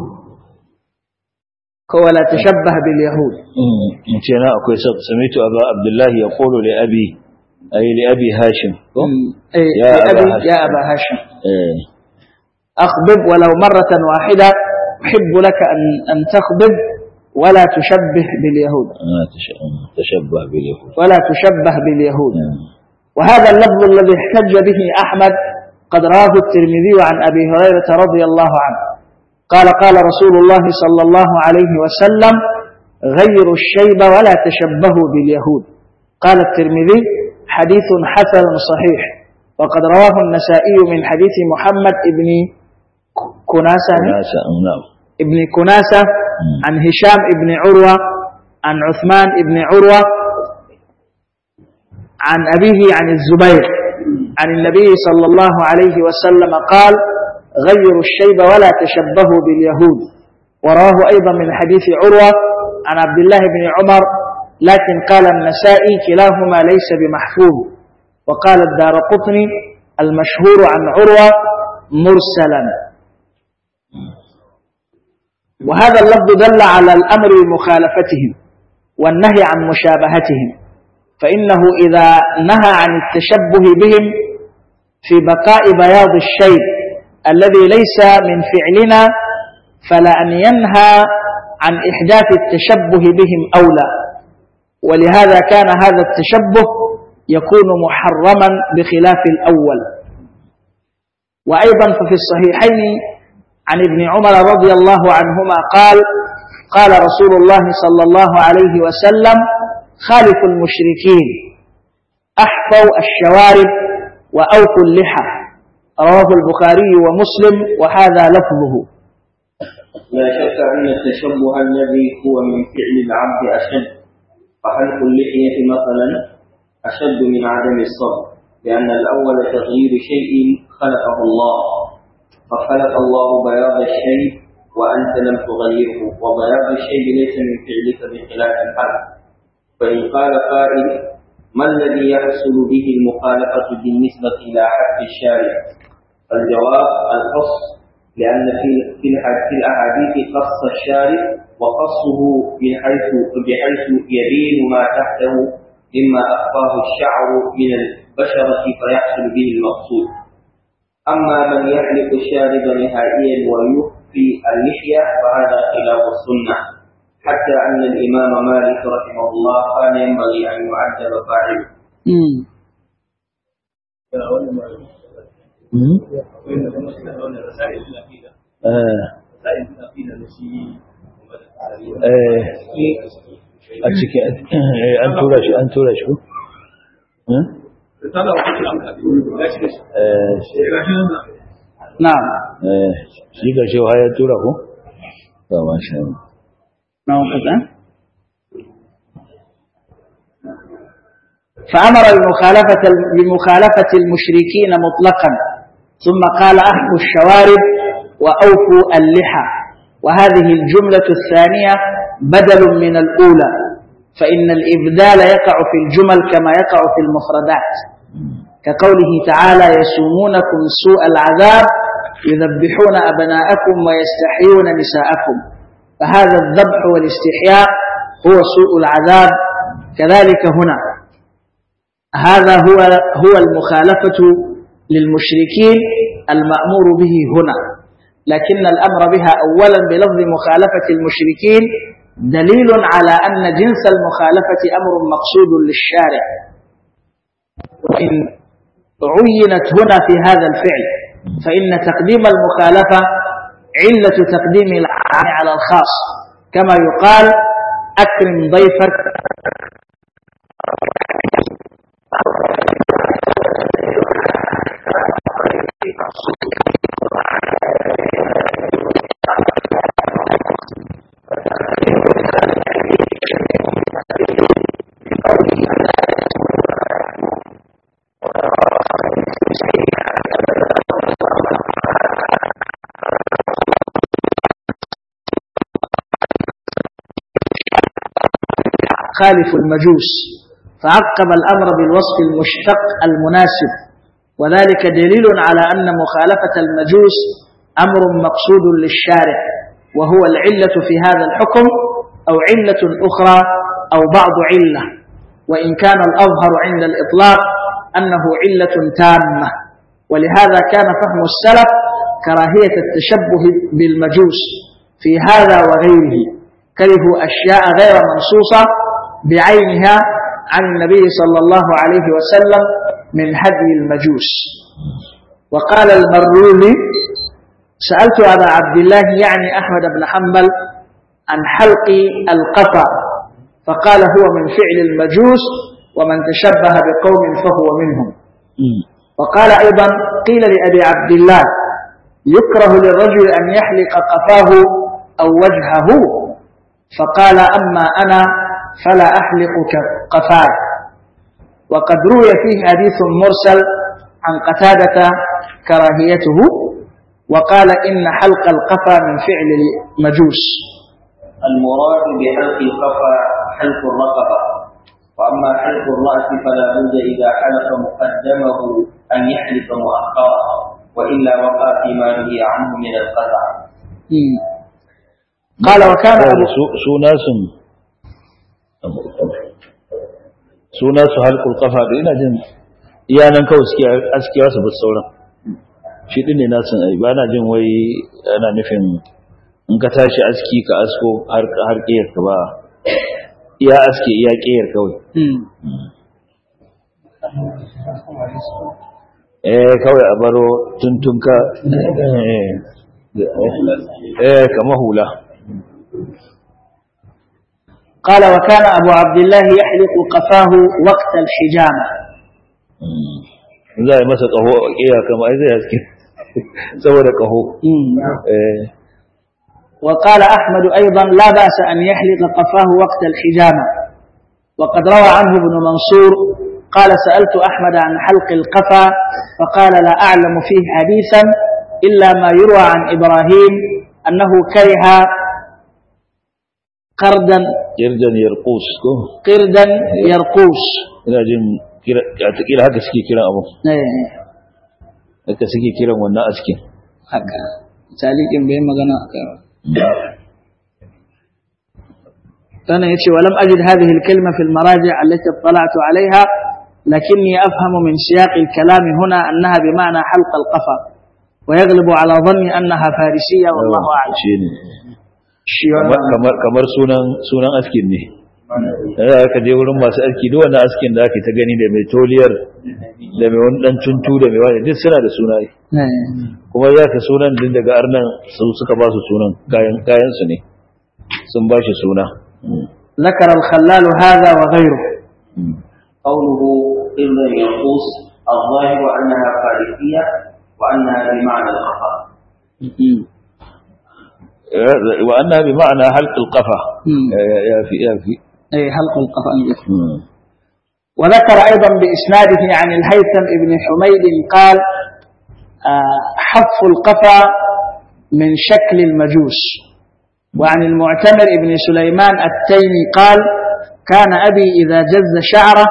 ولا تشبه باليهود انتنا اكو سمعت ابا عبد الله يقول لابي اي لابي هاشم يا ابي يا ابا هاشم اخبب ولو مره واحده احب لك ان ان تخبب ولا تشبه باليهود تشبه باليهود ولا تشبه باليهود وهذا اللفظ الذي احتج به احمد قد رواه الترمذي عن أبي هريرة رضي الله عنه قال قال رسول الله صلى الله عليه وسلم غيروا الشيب ولا تشبهوا باليهود قال الترمذي حديث حسن صحيح وقد رواه النسائي من حديث محمد ابن كناسة ابن كناسة عن هشام ابن عروة عن عثمان ابن عروة عن أبيه عن الزبير عن النبي صلى الله عليه وسلم قال غيروا الشيب ولا تشبهوا باليهود وراه أيضا من حديث عروة عن عبد الله بن عمر لكن قال النسائي كلاهما ليس بمحفوظ وقال الدارقطني المشهور عن عروة مرسلا وهذا اللفظ دل على الأمر بمخالفتهم والنهي عن مشابهتهم فإنه إذا نهى عن التشبه بهم في بقاء بياض الشيب الذي ليس من فعلنا فلا أن ينهى عن إحداث التشبه بهم أولى ولهذا كان هذا التشبه يكون محرما بخلاف الأول وأيضا ففي الصحيحين عن ابن عمر رضي الله عنهما قال قال رسول الله صلى الله عليه وسلم خالفوا المشركين أحفوا الشوارب وأوفوا اللحى رواه البخاري ومسلم وهذا لفظه لا شك أن التشبه الذي هو من فعل العبد أشد فحلق اللحية مثلا أشد من عدم الصبر لأن الأول تغيير شيء خلقه الله فخلق الله بياض الشيء وأنت لم تغيره وبياض الشيء ليس من فعلك بخلاف الحلق فإن قال قائل ما الذي يحصل به المخالفة بالنسبة إلى حق الشارع الجواب القص لأن في في الأحاديث قص الشارع وقصه بحيث بحيث يبين ما تحته مما أخفاه الشعر من البشرة فيحصل به المقصود أما من يحلق الشارب نهائيا ويخفي اللحية فهذا خلاف السنة حتى أن الإمام مالك رحمه الله كان ينبغي أن يعذب فاعله. a ciki an tura shi an tura shi ko na'am eh shi ga shi ya tura ko ba ma sha na'am kaza فأمر بمخالفة بمخالفة المشركين مطلقا، ثم قال أحفوا الشوارب وأوفوا اللحى. وهذه الجملة الثانية بدل من الأولى، فإن الإبدال يقع في الجمل كما يقع في المفردات، كقوله تعالى يسومونكم سوء العذاب يذبحون أبناءكم ويستحيون نساءكم، فهذا الذبح والاستحياء هو سوء العذاب. كذلك هنا هذا هو هو المخالفة للمشركين المأمور به هنا، لكن الأمر بها أولا بلفظ مخالفة المشركين دليل على أن جنس المخالفة أمر مقصود للشارع، وإن عينت هنا في هذا الفعل فإن تقديم المخالفة علة تقديم العام على الخاص، كما يقال أكرم ضيفك خالف المجوس، فعقب الأمر بالوصف المشتق المناسب، وذلك دليل على أن مخالفة المجوس أمر مقصود للشارع، وهو العلة في هذا الحكم أو علة أخرى أو بعض علة، وإن كان الأظهر عند الإطلاق أنه علة تامة. ولهذا كان فهم السلف كراهية التشبه بالمجوس في هذا وغيره، كرهوا أشياء غير منصوصة بعينها عن النبي صلى الله عليه وسلم من هدي المجوس. وقال المرولي سألت أبا عبد الله يعني أحمد بن حنبل عن حلق القفا، فقال هو من فعل المجوس ومن تشبه بقوم فهو منهم. وقال أيضا قيل لأبي عبد الله يكره للرجل أن يحلق قفاه أو وجهه، فقال أما أنا فلا أحلق قفاي. وقد روي فيه حديث مرسل عن قتادة كراهيته، وقال إن حلق القفا من فعل المجوس. المراد بحلق القفا حلق الرقبة، وأما حلق الرأس فلا بد إذا حلق مقدمه أن يحلق مؤخرا، وإلا وقع فيما نهي عنه من القطع. قال وكان سوناس سوناس حلق القفا da ina jin iyanan kawai suke askewa su bar sauran shi din ne nasin ai ba na jin wai ana nufin in ka tashi aski ka asko har har kiyar ka ba iya aske iya kiyar kawai eh kawai a baro tuntunka eh eh kamar hula. قال وكان أبو عبد الله يحلق قفاه وقت الحجامة. زي مسا قهو إيه كما إذا يسكن سوى قهو. وقال أحمد أيضا لا بأس أن يحلق قفاه وقت الحجامة. وقد روى عنه ابن منصور قال سألت أحمد عن حلق القفا فقال لا أعلم فيه حديثا إلا ما يروى عن إبراهيم أنه كره قردا قردا يرقوس قردا يرقوس ina jin kira kira haka suke kira abu eh haka suke kiran wannan askin haka salikin bai magana akai kana yace walam ajid hadhihi al-kalima fi al-maraji' allati ittala'tu 'alayha lakinni afhamu min siyaq al-kalam huna annaha bima'na halq al-qafa wa yaghlibu 'ala dhanni annaha farisiyya wallahu a'lam. kamar sunan sunan askin ne eh ka je wurin masu aski duk wannan askin da ake ta gani da mai toliyar da mai wani dan tuntu da mai wani duk suna da sunaye kuma ya ka sunan din daga arnan su suka ba su sunan kayan kayan su ne sun ba shi suna. ذكر الخلال هذا وغيره. قوله إلا يقوس الظاهر أنها فارسية وأنها بمعنى القفا وأنها بمعنى حلق القفا يا في يا في أي حلق القفا. وذكر أيضا بإسناده عن الهيثم بن حميد قال حف القفا من شكل المجوس. وعن المعتمر بن سليمان التيمي قال كان أبي إذا جز شعره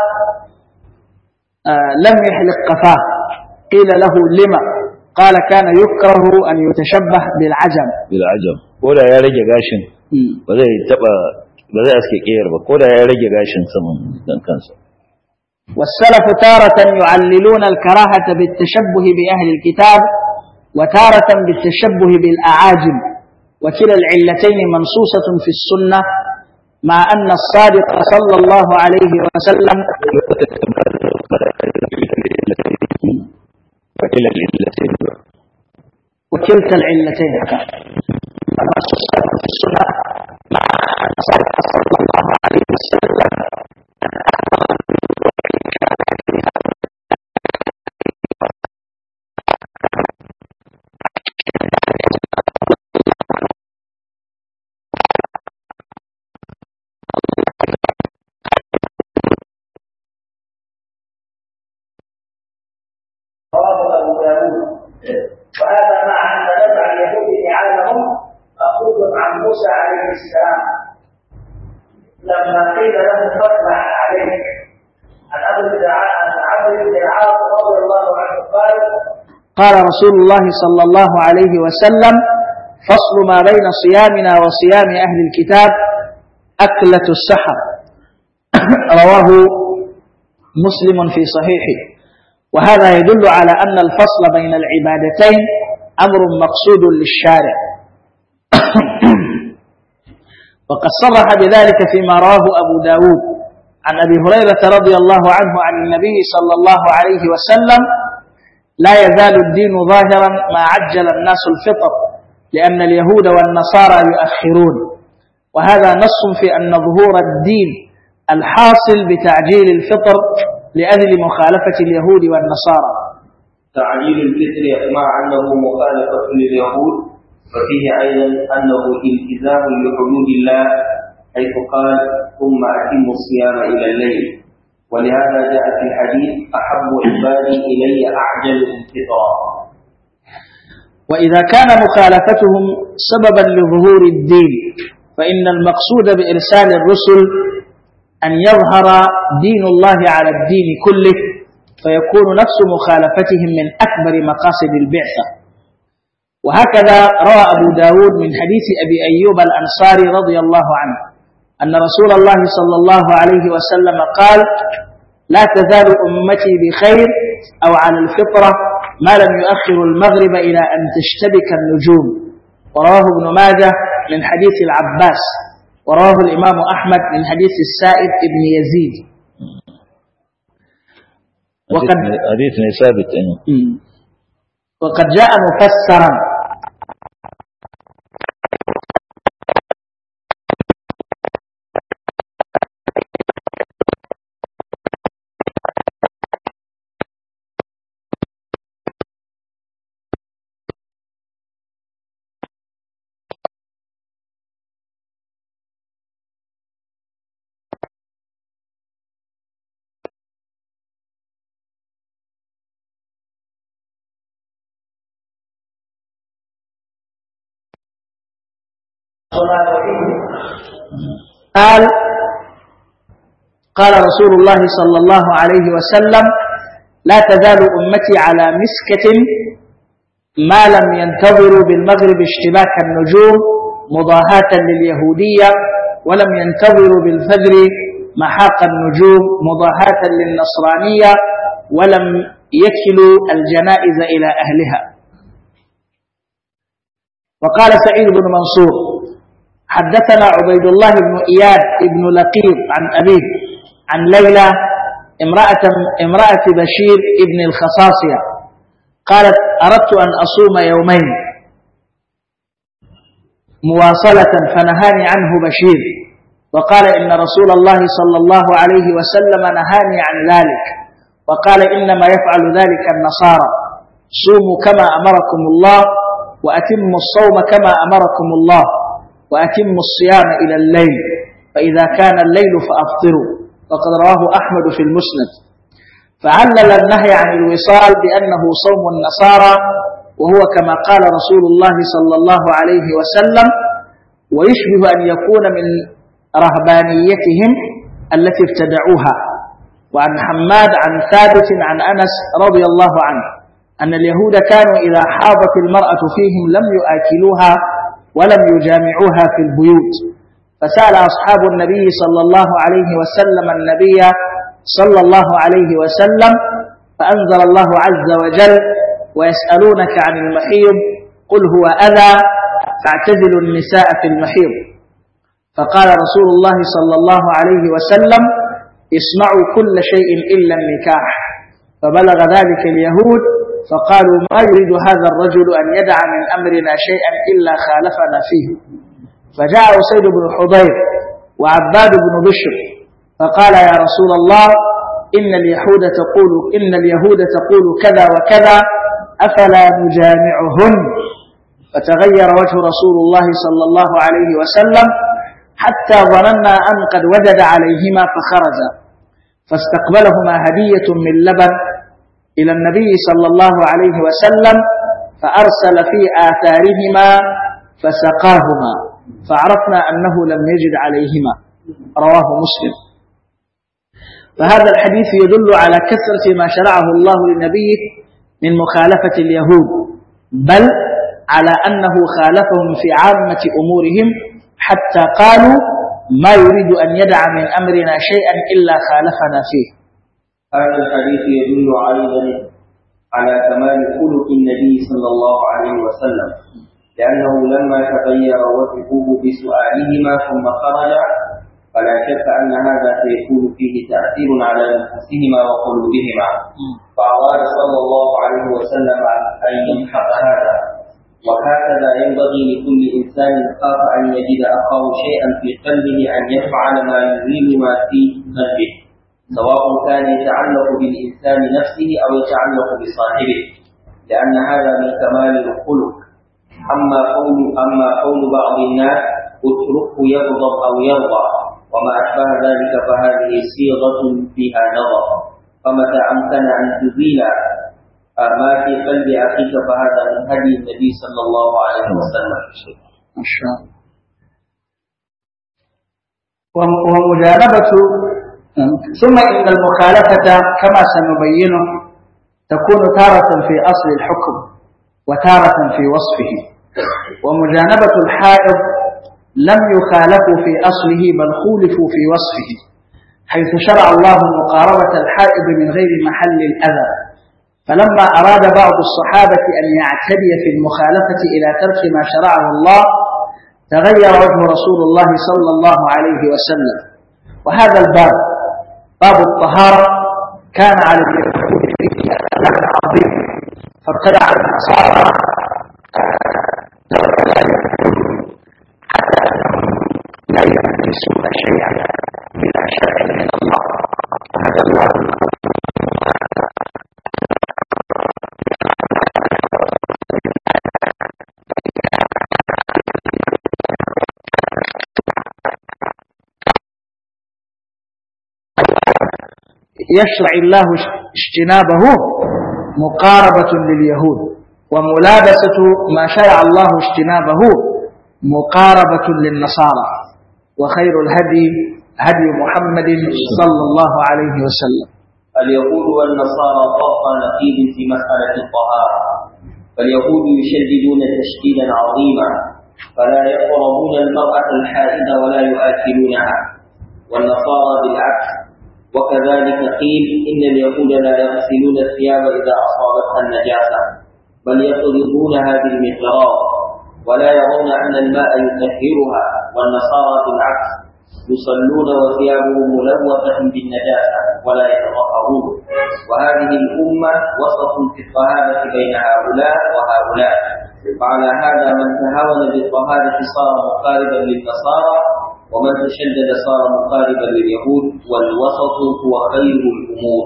لم يحلق قفاه. قيل له لما؟ قال كان يكره أن يتشبه بالعجم. بالعجم ولا يا رجل غاشن ولا يتبع ولا أسكي كير ولا يا رجل غاشن سمن دان كانسا. والسلف تارة يعللون الكراهة بالتشبه بأهل الكتاب وتارة بالتشبه بالأعاجم، وكلا العلتين منصوصة في السنة، مع أن الصادق صلى الله عليه وسلم وكلتا العلتين منصوصة في السنة، مع أن الصادق صلى الله عليه وسلم وهذا مع أن نزع اليهود نعالهم مأخوذ عن موسى عليه السلام لما قيل له فاطلع عليك. عن أبي بن العاص رضي الله عنه قال قال رسول الله صلى الله عليه وسلم فصل ما بين صيامنا وصيام أهل الكتاب أكلة السحر. رواه مسلم في صحيحه. وهذا يدل على أن الفصل بين العبادتين أمر مقصود للشارع. وقد صرح بذلك فيما رواه أبو داود عن أبي هريرة رضي الله عنه عن النبي صلى الله عليه وسلم لا يزال الدين ظاهرا ما عجل الناس الفطر، لأن اليهود والنصارى يؤخرون. وهذا نص في أن ظهور الدين الحاصل بتعجيل الفطر لأجل مخالفة اليهود والنصارى. تعجيل الفطر مع أنه مخالفة لليهود، ففيه أيضا أنه التزام لحدود الله، حيث قال ثم أتموا الصيام إلى الليل. ولهذا جاء في الحديث أحب عبادي إلي أعجل الفطر. وإذا كان مخالفتهم سببا لظهور الدين، فإن المقصود بإرسال الرسل أن يظهر دين الله على الدين كله، فيكون نفس مخالفتهم من أكبر مقاصد البعثة. وهكذا روى أبو داود من حديث أبي أيوب الأنصاري رضي الله عنه أن رسول الله صلى الله عليه وسلم قال لا تزال أمتي بخير أو على الفطرة ما لم يؤخر المغرب إلى أن تشتبك النجوم. ورواه ابن ماجه من حديث العباس، ورواه الإمام أحمد من حديث السائب ابن يزيد. وقد حديث ثابت وقد جاء مفسرا قال قال رسول الله صلى الله عليه وسلم لا تزال أمتي على مسكة ما لم ينتظروا بالمغرب اشتباك النجوم مضاهاة لليهودية، ولم ينتظروا بالفجر محاق النجوم مضاهاة للنصرانية، ولم يكلوا الجنائز إلى أهلها. وقال سعيد بن منصور حدثنا عبيد الله بن إياد بن لقيط عن أبيه عن ليلى امرأة, امرأة بشير ابن الخصاصية قالت أردت أن أصوم يومين مواصلة فنهاني عنه بشير، وقال إن رسول الله صلى الله عليه وسلم نهاني عن ذلك، وقال إنما يفعل ذلك النصارى، صوموا كما أمركم الله وأتموا الصوم كما أمركم الله وأتموا الصيام إلى الليل، فإذا كان الليل فأفطروا، وقد رواه أحمد في المسند. فعلل النهي عن الوصال بأنه صوم النصارى، وهو كما قال رسول الله صلى الله عليه وسلم، ويشبه أن يكون من رهبانيتهم التي ابتدعوها. وعن حماد عن ثابت عن أنس رضي الله عنه أن اليهود كانوا إذا حاضت المرأة فيهم لم يآكلوها ولم يجامعوها في البيوت، فسأل أصحاب النبي صلى الله عليه وسلم النبي صلى الله عليه وسلم فأنزل الله عز وجل: ويسألونك عن المحيض قل هو أذى فاعتزلوا النساء في المحيض. فقال رسول الله صلى الله عليه وسلم: اصنعوا كل شيء إلا النكاح. فبلغ ذلك اليهود فقالوا: ما يريد هذا الرجل أن يدع من أمرنا شيئا إلا خالفنا فيه. فجاء أسيد بن حضير وعباد بن بشر فقال: يا رسول الله، إن اليهود تقول إن اليهود تقول كذا وكذا، أفلا نجامعهن؟ فتغير وجه رسول الله صلى الله عليه وسلم حتى ظننا أن قد وجد عليهما فخرج، فاستقبلهما هدية من لبن إلى النبي صلى الله عليه وسلم، فأرسل في آثارهما فسقاهما، فعرفنا أنه لم يجد عليهما. رواه مسلم. فهذا الحديث يدل على كثرة ما شرعه الله لنبيه من مخالفة اليهود، بل على أنه خالفهم في عامة أمورهم، حتى قالوا: ما يريد أن يدع من أمرنا شيئا إلا خالفنا فيه. هذا الحديث يدل أيضا على كمال خلق النبي صلى الله عليه وسلم، لأنه لما تغير وجهه بسؤالهما ثم خرج فلا شك أن هذا سيكون فيه تأثير على نفوسهما وقلوبهما، فأراد صلى الله عليه وسلم أن يمحق هذا. وهكذا ينبغي لكل إنسان خاف أن يجد أخاه شيئا في قلبه أن يفعل ما يريد ما في قلبه، سواء كان يتعلق بالإنسان نفسه أو يتعلق بصاحبه، لأن هذا من كمال الخلق. أما قول أما قول بعض الناس: اتركه يغضب أو يرضى وما أشبه ذلك، فهذه صيغة فيها نظر. فمتى أمكن أن تزيل ما في قلب أخيك فهذا من هدي النبي صلى الله عليه وسلم. ما شاء الله. ومجانبة ثم إن المخالفة كما سنبينه تكون تارة في أصل الحكم وتارة في وصفه. ومجانبة الحائض لم يخالفوا في أصله بل خولفوا في وصفه، حيث شرع الله مقاربة الحائض من غير محل الأذى. فلما أراد بعض الصحابة أن يعتدي في المخالفة إلى ترك ما شرعه الله تغير وجه رسول الله صلى الله عليه وسلم. وهذا الباب باب الطهارة كان على اليهود فيه أذى عظيم، فابتدع النصارى حتى أنهم لا يلبسون شيئا بلا شرع من الله. وهذا الله يشرع الله اجتنابه مقاربة لليهود، وملابسة ما شرع الله اجتنابه مقاربة للنصارى. وخير الهدي هدي محمد صلى الله عليه وسلم. اليهود والنصارى فرق نقيض في مسألة الطهارة، فاليهود يشددون تشديدا عظيما فلا يقربون المرأة الحائض ولا يؤكلونها، والنصارى بالعكس. وكذلك قيل إن اليهود لا يغسلون الثياب إذا أصابتها النجاسة بل يطردونها بالمطراب ولا يرون أن الماء يطهرها، والنصارى بالعكس يصلون وثيابهم ملوثة بالنجاسة ولا يتطهرون. وهذه الأمة وسط في الطهارة بين هؤلاء وهؤلاء، وعلى هذا من تهاون بالطهارة صار مقاربا للنصارى، ومن تشدد صار مقاربا لليهود، والوسط هو خير الأمور.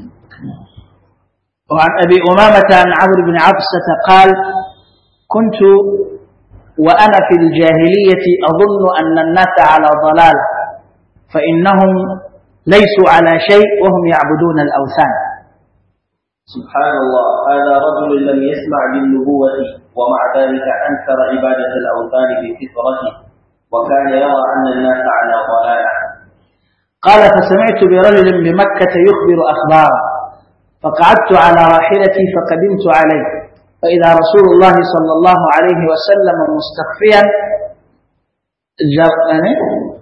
وعن أبي أمامة عن عمرو بن عبسة قال: كنت وأنا في الجاهلية أظن أن الناس على ضلال، فإنهم ليسوا على شيء وهم يعبدون الأوثان. سبحان الله، هذا رجل لم يسمع بالنبوة ومع ذلك أنكر عبادة الأوثان بفطرته، وكان يرى أن الناس على ضلالة. قال: فسمعت برجل بمكة يخبر أخبارا، فقعدت على راحلتي فقدمت عليه، فإذا رسول الله صلى الله عليه وسلم مستخفيا جرأني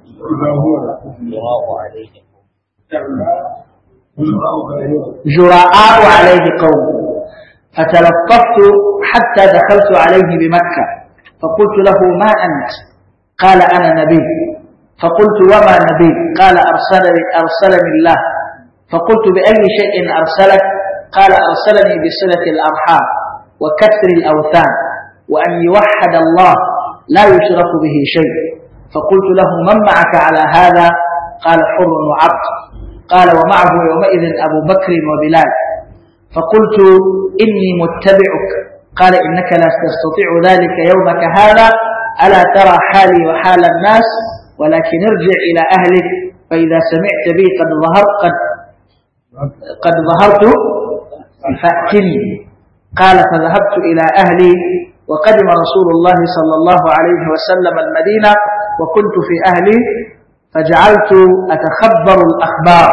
جراء عليه قوم، فتلطفت حتى دخلت عليه بمكة، فقلت له: ما أنت؟ قال: أنا نبي. فقلت: وما نبي؟ قال: أرسلني, أرسلني الله. فقلت: بأي شيء أرسلك؟ قال: أرسلني بصلة الأرحام وكسر الأوثان وأن يوحد الله لا يشرك به شيء. فقلت له: من معك على هذا؟ قال: حر وعبد. قال: ومعه يومئذ أبو بكر وبلال. فقلت: إني متبعك. قال: إنك لا تستطيع ذلك يومك هذا، ألا ترى حالي وحال الناس؟ ولكن ارجع إلى أهلك، فإذا سمعت بي قد ظهرت قد, قد ظهرت فأتني. قال: فذهبت إلى أهلي، وقدم رسول الله صلى الله عليه وسلم المدينة وكنت في أهلي، فجعلت أتخبر الأخبار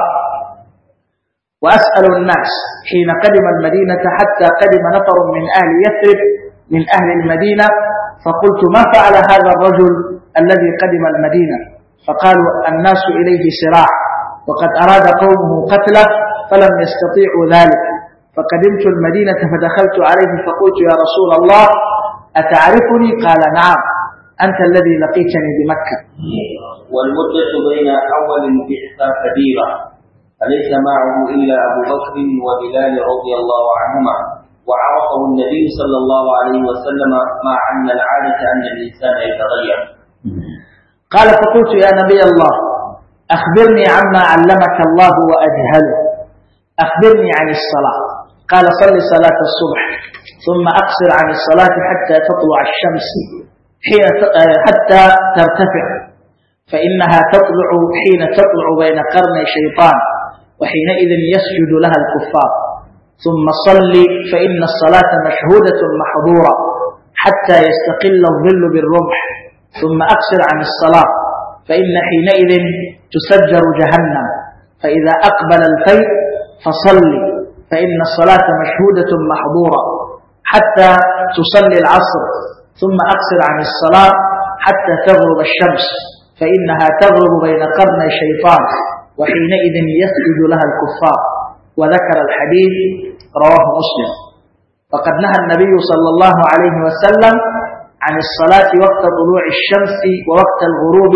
وأسأل الناس حين قدم المدينة، حتى قدم نفر من أهل يثرب من أهل المدينة، فقلت: ما فعل هذا الرجل الذي قدم المدينة؟ فقالوا: الناس إليه سراع، وقد أراد قومه قتله فلم يستطيعوا ذلك. فقدمت المدينة فدخلت عليه فقلت: يا رسول الله، أتعرفني؟ قال: نعم، أنت الذي لقيتني بمكة. والمدة بين أول البعثة كبيرة، أليس معه إلا أبو بكر وبلال رضي الله عنهما، وعرفه النبي صلى الله عليه وسلم، مع أن العادة أن الإنسان يتغير. قال: فقلت: يا نبي الله، أخبرني عما علمك الله وأجهله. أخبرني عن الصلاة. قال: صل صلاة الصبح، ثم أقصر عن الصلاة حتى تطلع الشمس حين حتى ترتفع، فإنها تطلع حين تطلع بين قرني شيطان، وحينئذ يسجد لها الكفار. ثم صل، فإن الصلاة مشهودة محظورة حتى يستقل الظل بالرمح. ثم أقصر عن الصلاة، فإن حينئذ تسجر جهنم. فإذا أقبل الفيء فصل، فإن الصلاة مشهودة محظورة حتى تصلي العصر. ثم أقصر عن الصلاة حتى تغرب الشمس، فإنها تغرب بين قرني شيطان، وحينئذ يسجد لها الكفار. وذكر الحديث، رواه مسلم. فقد نهى النبي صلى الله عليه وسلم عن الصلاة وقت طلوع الشمس ووقت الغروب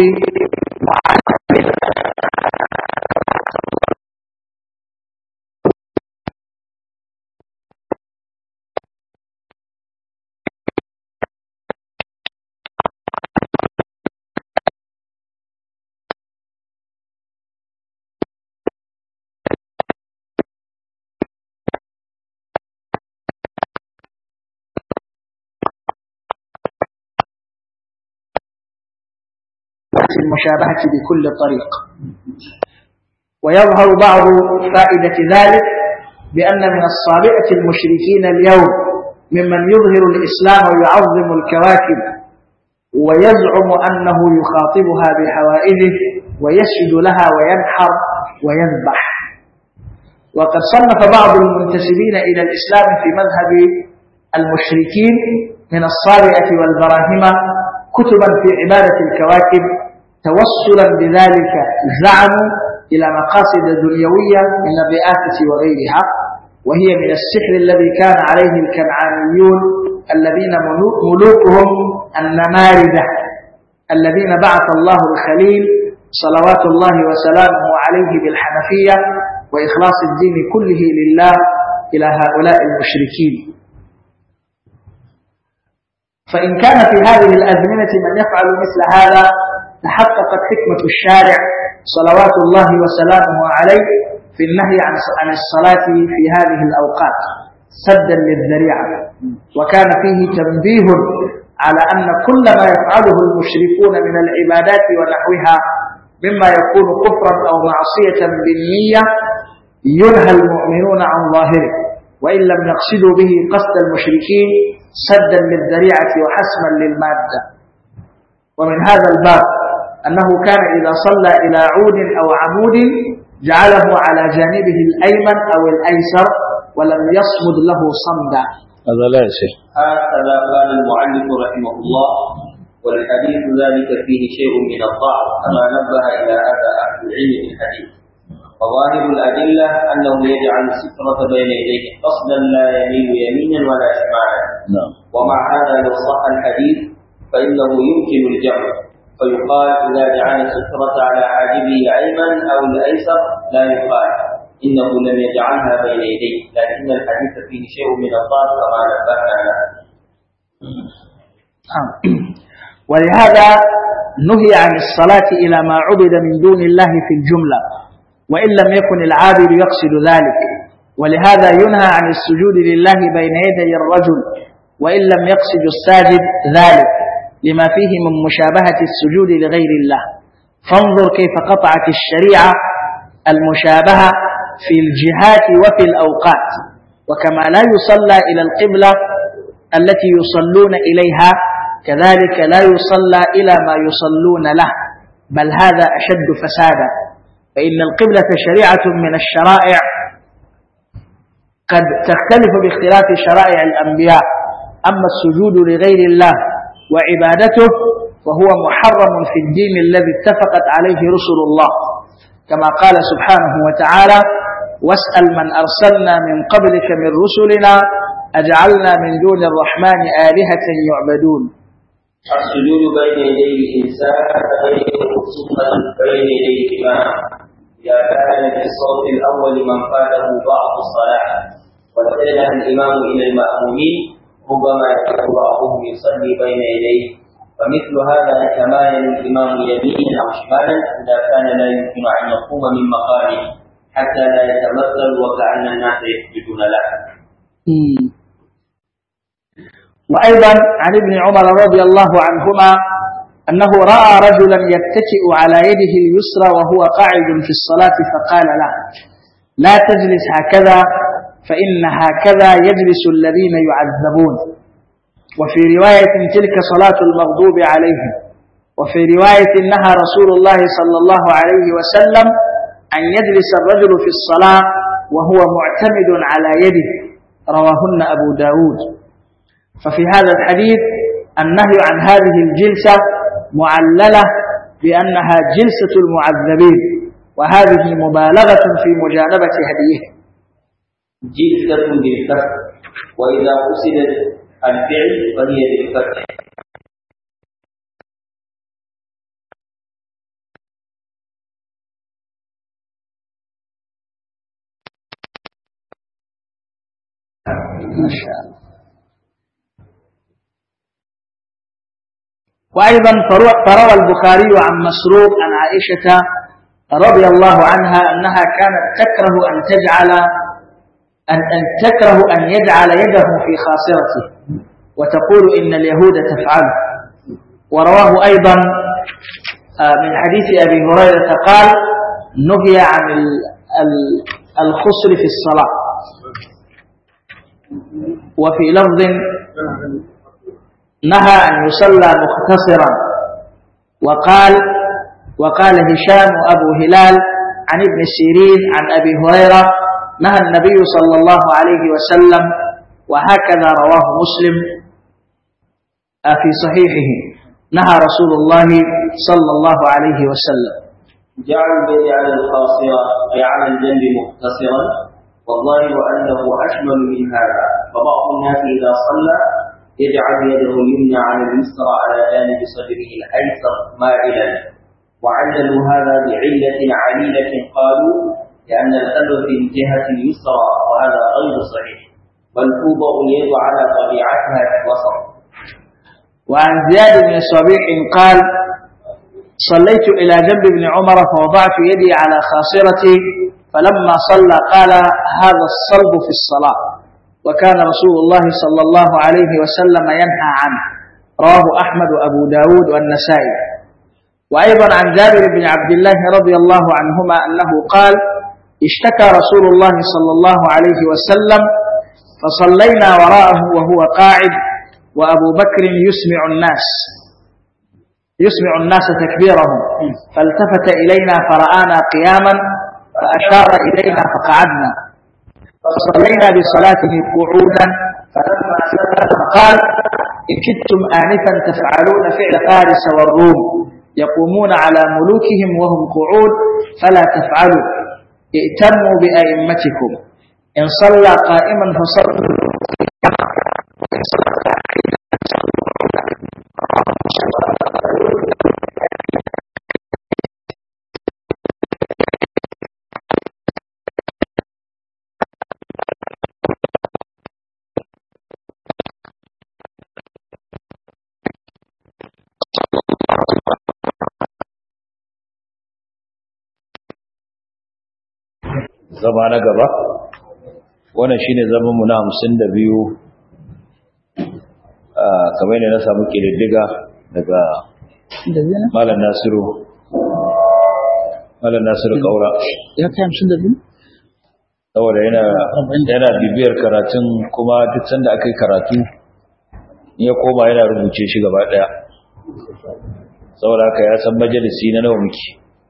المشابهة بكل طريق. ويظهر بعض فائدة ذلك بأن من الصابئة المشركين اليوم ممن يظهر الإسلام ويعظم الكواكب ويزعم أنه يخاطبها بحوائجه ويسجد لها وينحر ويذبح. وقد صنف بعض المنتسبين إلى الإسلام في مذهب المشركين من الصابئة والبراهمة كتبا في عبادة الكواكب، توصلا بذلك زعموا إلى مقاصد دنيوية من الرئاسة وغيرها، وهي من السحر الذي كان عليه الكنعانيون الذين ملوكهم النماردة الذين بعث الله الخليل صلوات الله وسلامه عليه بالحنفية وإخلاص الدين كله لله إلى هؤلاء المشركين. فإن كان في هذه الأزمنة من يفعل مثل هذا تحققت حكمة الشارع صلوات الله وسلامه عليه في النهي عن الصلاة في هذه الأوقات سدا للذريعة، وكان فيه تنبيه على أن كل ما يفعله المشركون من العبادات ونحوها مما يكون كفرا أو معصية بالنية ينهى المؤمنون عن ظاهره، وإن لم يقصدوا به قصد المشركين سدا للذريعة وحسما للمادة. ومن هذا الباب أنه كان إذا صلى إلى عود أو عمود جعله على جانبه الأيمن أو الأيسر ولم يصمد له صمدا. هذا لا يصح. هكذا قال المؤلف رحمه الله، والحديث ذلك فيه شيء من الضعف كما نبه إلى هذا أهل العلم بالحديث. وظاهر الأدلة أنه يجعل السترة بين يديه قصدا لا يميل يمينا ولا شمالا. نعم. ومع هذا لو صح الحديث فإنه يمكن الجمع، فيقال إذا جعل السترة على حاجبه الأيمن أو الأيسر لا يقال إنه لم يجعلها بين يديه، لكن الحديث فيه شيء من الضعف كما نبهنا له. ولهذا نهي عن الصلاة إلى ما عبد من دون الله في الجملة، وإن لم يكن العابد يقصد ذلك. ولهذا ينهى عن السجود لله بين يدي الرجل وإن لم يقصد الساجد ذلك، لما فيه من مشابهة السجود لغير الله. فانظر كيف قطعت الشريعة المشابهة في الجهات وفي الأوقات. وكما لا يصلى إلى القبلة التي يصلون إليها كذلك لا يصلى إلى ما يصلون له، بل هذا أشد فسادا. فإن القبلة شريعة من الشرائع قد تختلف باختلاف شرائع الأنبياء، أما السجود لغير الله وعبادته فهو محرم في الدين الذي اتفقت عليه رسل الله، كما قال سبحانه وتعالى: واسأل من أرسلنا من قبلك من رسلنا أجعلنا من دون الرحمن آلهة يعبدون. السجود بين يدي الإنسان سنة بين يدي الإمام إذا كان في الصف الأول من فاته بعض الصلاة واتجه الإمام إلى المأمومين ربما يكون بعضهم يصلي بين يديه، فمثل هذا يتمايل الإمام يمينا أو شمالا إذا كان لا يمكن أن يقوم من مقامه حتى لا يتمثل وكأن الناس يسجدون له. وأيضا عن ابن عمر رضي الله عنهما أنه رأى رجلا يتكئ على يده اليسرى وهو قاعد في الصلاة فقال له: لا تجلس هكذا فإن هكذا يجلس الذين يعذبون. وفي رواية: تلك صلاة المغضوب عليهم. وفي رواية: نهى رسول الله صلى الله عليه وسلم أن يجلس الرجل في الصلاة وهو معتمد على يده، رواهن أبو داود. ففي هذا الحديث النهي عن هذه الجلسة معللة بأنها جلسة المعذبين، وهذه مبالغة في مجانبة هديه. جلسة بالفتح، وإذا قصدت الفعل فهي بالفتح. ما شاء الله. وأيضا فروى البخاري عن مسروق عن عائشة رضي الله عنها أنها كانت تكره أن تجعل أن, أن تكره أن يجعل يده في خاصرته، وتقول إن اليهود تفعل. ورواه أيضا من حديث أبي هريرة قال: نهي عن الخصر في الصلاة. وفي لفظ: نهى أن يصلى مختصرا. وقال وقال هشام أبو هلال عن ابن سيرين عن أبي هريرة: نهى النبي صلى الله عليه وسلم. وهكذا رواه مسلم في صحيحه: نهى رسول الله صلى الله عليه وسلم. جعل اليد على الخاصرة أي على الجنب مختصرا، والظاهر أنه أشمل من هذا. فبعض الناس إذا صلى يجعل يده اليمنى على اليسرى على جانب صدره الأيسر مائلا، وعللوا هذا بعلة عليلة قالوا لأن القلب في الجهة اليسرى، وهذا غير صحيح، بل توضع اليد على طبيعتها في الوسط. وعن زياد بن صبيح قال: صليت إلى جنب ابن عمر فوضعت يدي على خاصرتي، فلما صلى قال: هذا الصلب في الصلاة. وكان رسول الله صلى الله عليه وسلم ينهى عنه. رواه أحمد وأبو داود والنسائي. وأيضا عن جابر بن عبد الله رضي الله عنهما أنه قال اشتكى رسول الله صلى الله عليه وسلم فصلينا وراءه وهو قاعد وأبو بكر يسمع الناس يسمع الناس تكبيرهم فالتفت إلينا فرآنا قياما فأشار إلينا فقعدنا فصلينا بصلاته قعودا فلما سلم قال إن كدتم آنفا تفعلون فعل فارس والروم يقومون على ملوكهم وهم قعود فلا تفعلوا ائتموا بأئمتكم إن صلى قائما فصلوا إن صلى قائما zama na gaba wannan shine zaman mu na hamsin da biyu ah kamar ne na samu kididdiga daga Malam Nasiru Malam Nasiru Kaura ya kai hamsin da biyu saboda yana yana bibiyar karatun kuma duk sanda akai karatu ya koma yana rubuce shi gaba daya saboda haka ya san majalisi na nawa muke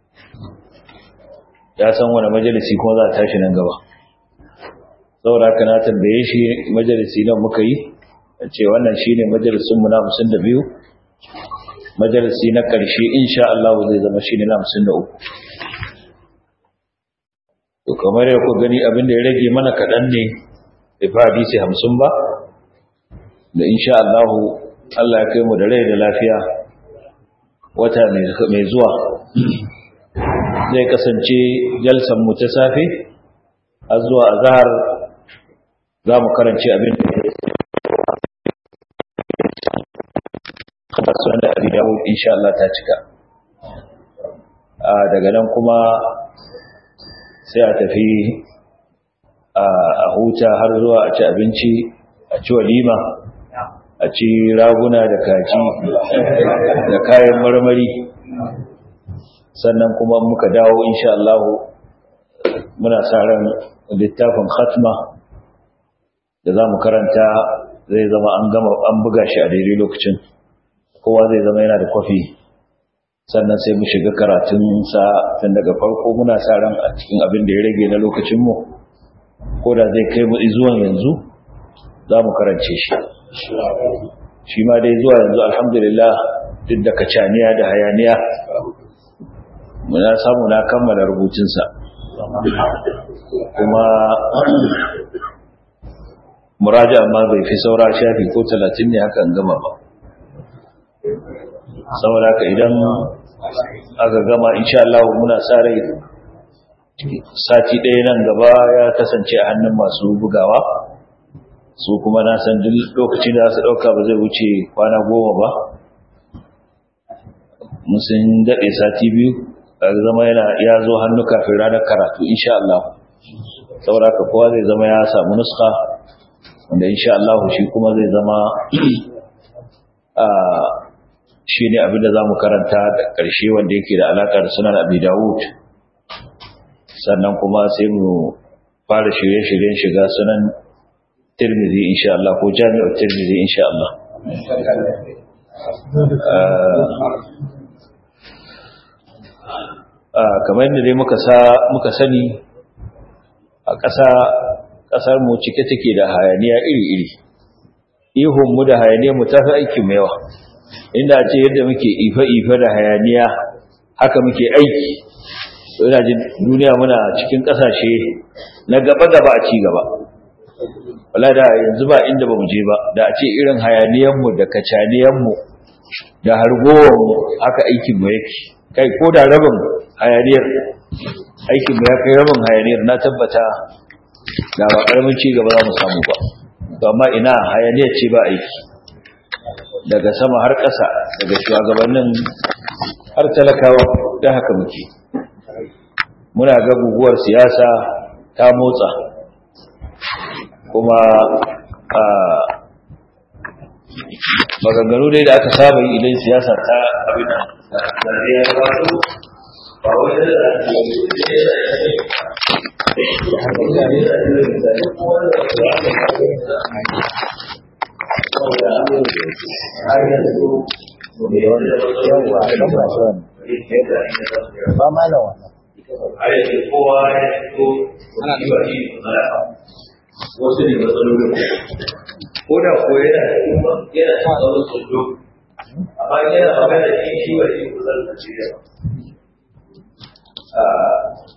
ya san wani majalisi kuma za a tashi nan gaba saboda haka na tambaye shi majalisi nan muka yi ce wannan shine majalisinmu na hamsin da biyu majalisi na ƙarshe insha Allah zai zama shine na hamsin da uku to kamar yadda ku gani abin da ya rage mana kaɗan ne da fa hadisi hamsin ba da insha Allah Allah ya kai mu da rai da lafiya wata mai zuwa zai kasance jalsan mu ta safe har zuwa azhar za mu karanci abin da sunan da Abi Dawud insha Allah ta cika a daga nan kuma sai a tafi a huta har zuwa a ci abinci a ci walima a ci raguna da kaji da kayan marmari sannan kuma muka dawo insha Allah muna sa ran littafin khatma da zamu karanta zai zama an gama an buga shi a daidai lokacin kowa zai zama yana da kwafi sannan sai mu shiga karatun sa tun daga farko muna sa ran a cikin abin da ya rage na lokacin mu ko da zai kai mu zuwan yanzu zamu karance shi shi ma dai zuwa yanzu alhamdulillah duk da kacaniya da hayaniya muna samu na kammala rubutunsa kuma muraja amma bai fi saura shafi ko talatin ne haka an gama ba saboda haka idan aka gama insha Allah muna sa rai sati ɗaya nan gaba ya kasance a hannun masu bugawa su kuma na san duk lokacin da su ɗauka ba zai wuce kwana goma ba mun sun daɗe sati biyu zama yana ya zo hannu kafin ranar karatu insha Allah saboda haka kowa zai zama ya samu nuska wanda insha Allah shi kuma zai zama a shi ne abin da zamu karanta da ƙarshe wanda yake da alaƙa da sunan Abi Dawud sannan kuma sai mu fara shirye-shiryen shiga sunan Tirmidhi insha Allah ko Jami'ut Tirmidhi insha Allah kamar yadda dai muka sa muka sani a ƙasa ƙasar mu cike take da hayaniya iri-iri ihun mu da hayaniya mu tafi aikin mu yawa inda a ce yadda muke ifa-ifa da hayaniya haka muke aiki to ina jin duniya muna cikin ƙasashe na gaba-gaba a ci gaba wala da yanzu ba inda ba mu je ba da a ce irin hayaniyan mu da kacaniyan mu da hargowar mu haka aikin mu yake kai ko da rabin hayaniyar aikin ya kai rabin hayaniyar na tabbata da ba karamin ci gaba za mu samu ba to amma ina hayaniyar ce ba aiki daga sama har ƙasa daga shugabannin har talakawa da haka muke muna ga guguwar siyasa ta motsa kuma a maganganu dai da aka saba yi idan siyasa ta abin da ya wato ba wai da ba malam wannan ai kowa ya ko ana da wani wasu ne matsalolin ko da ko yana yana tsawon tsoro amma yana magana shi shi wa shi kusan da shi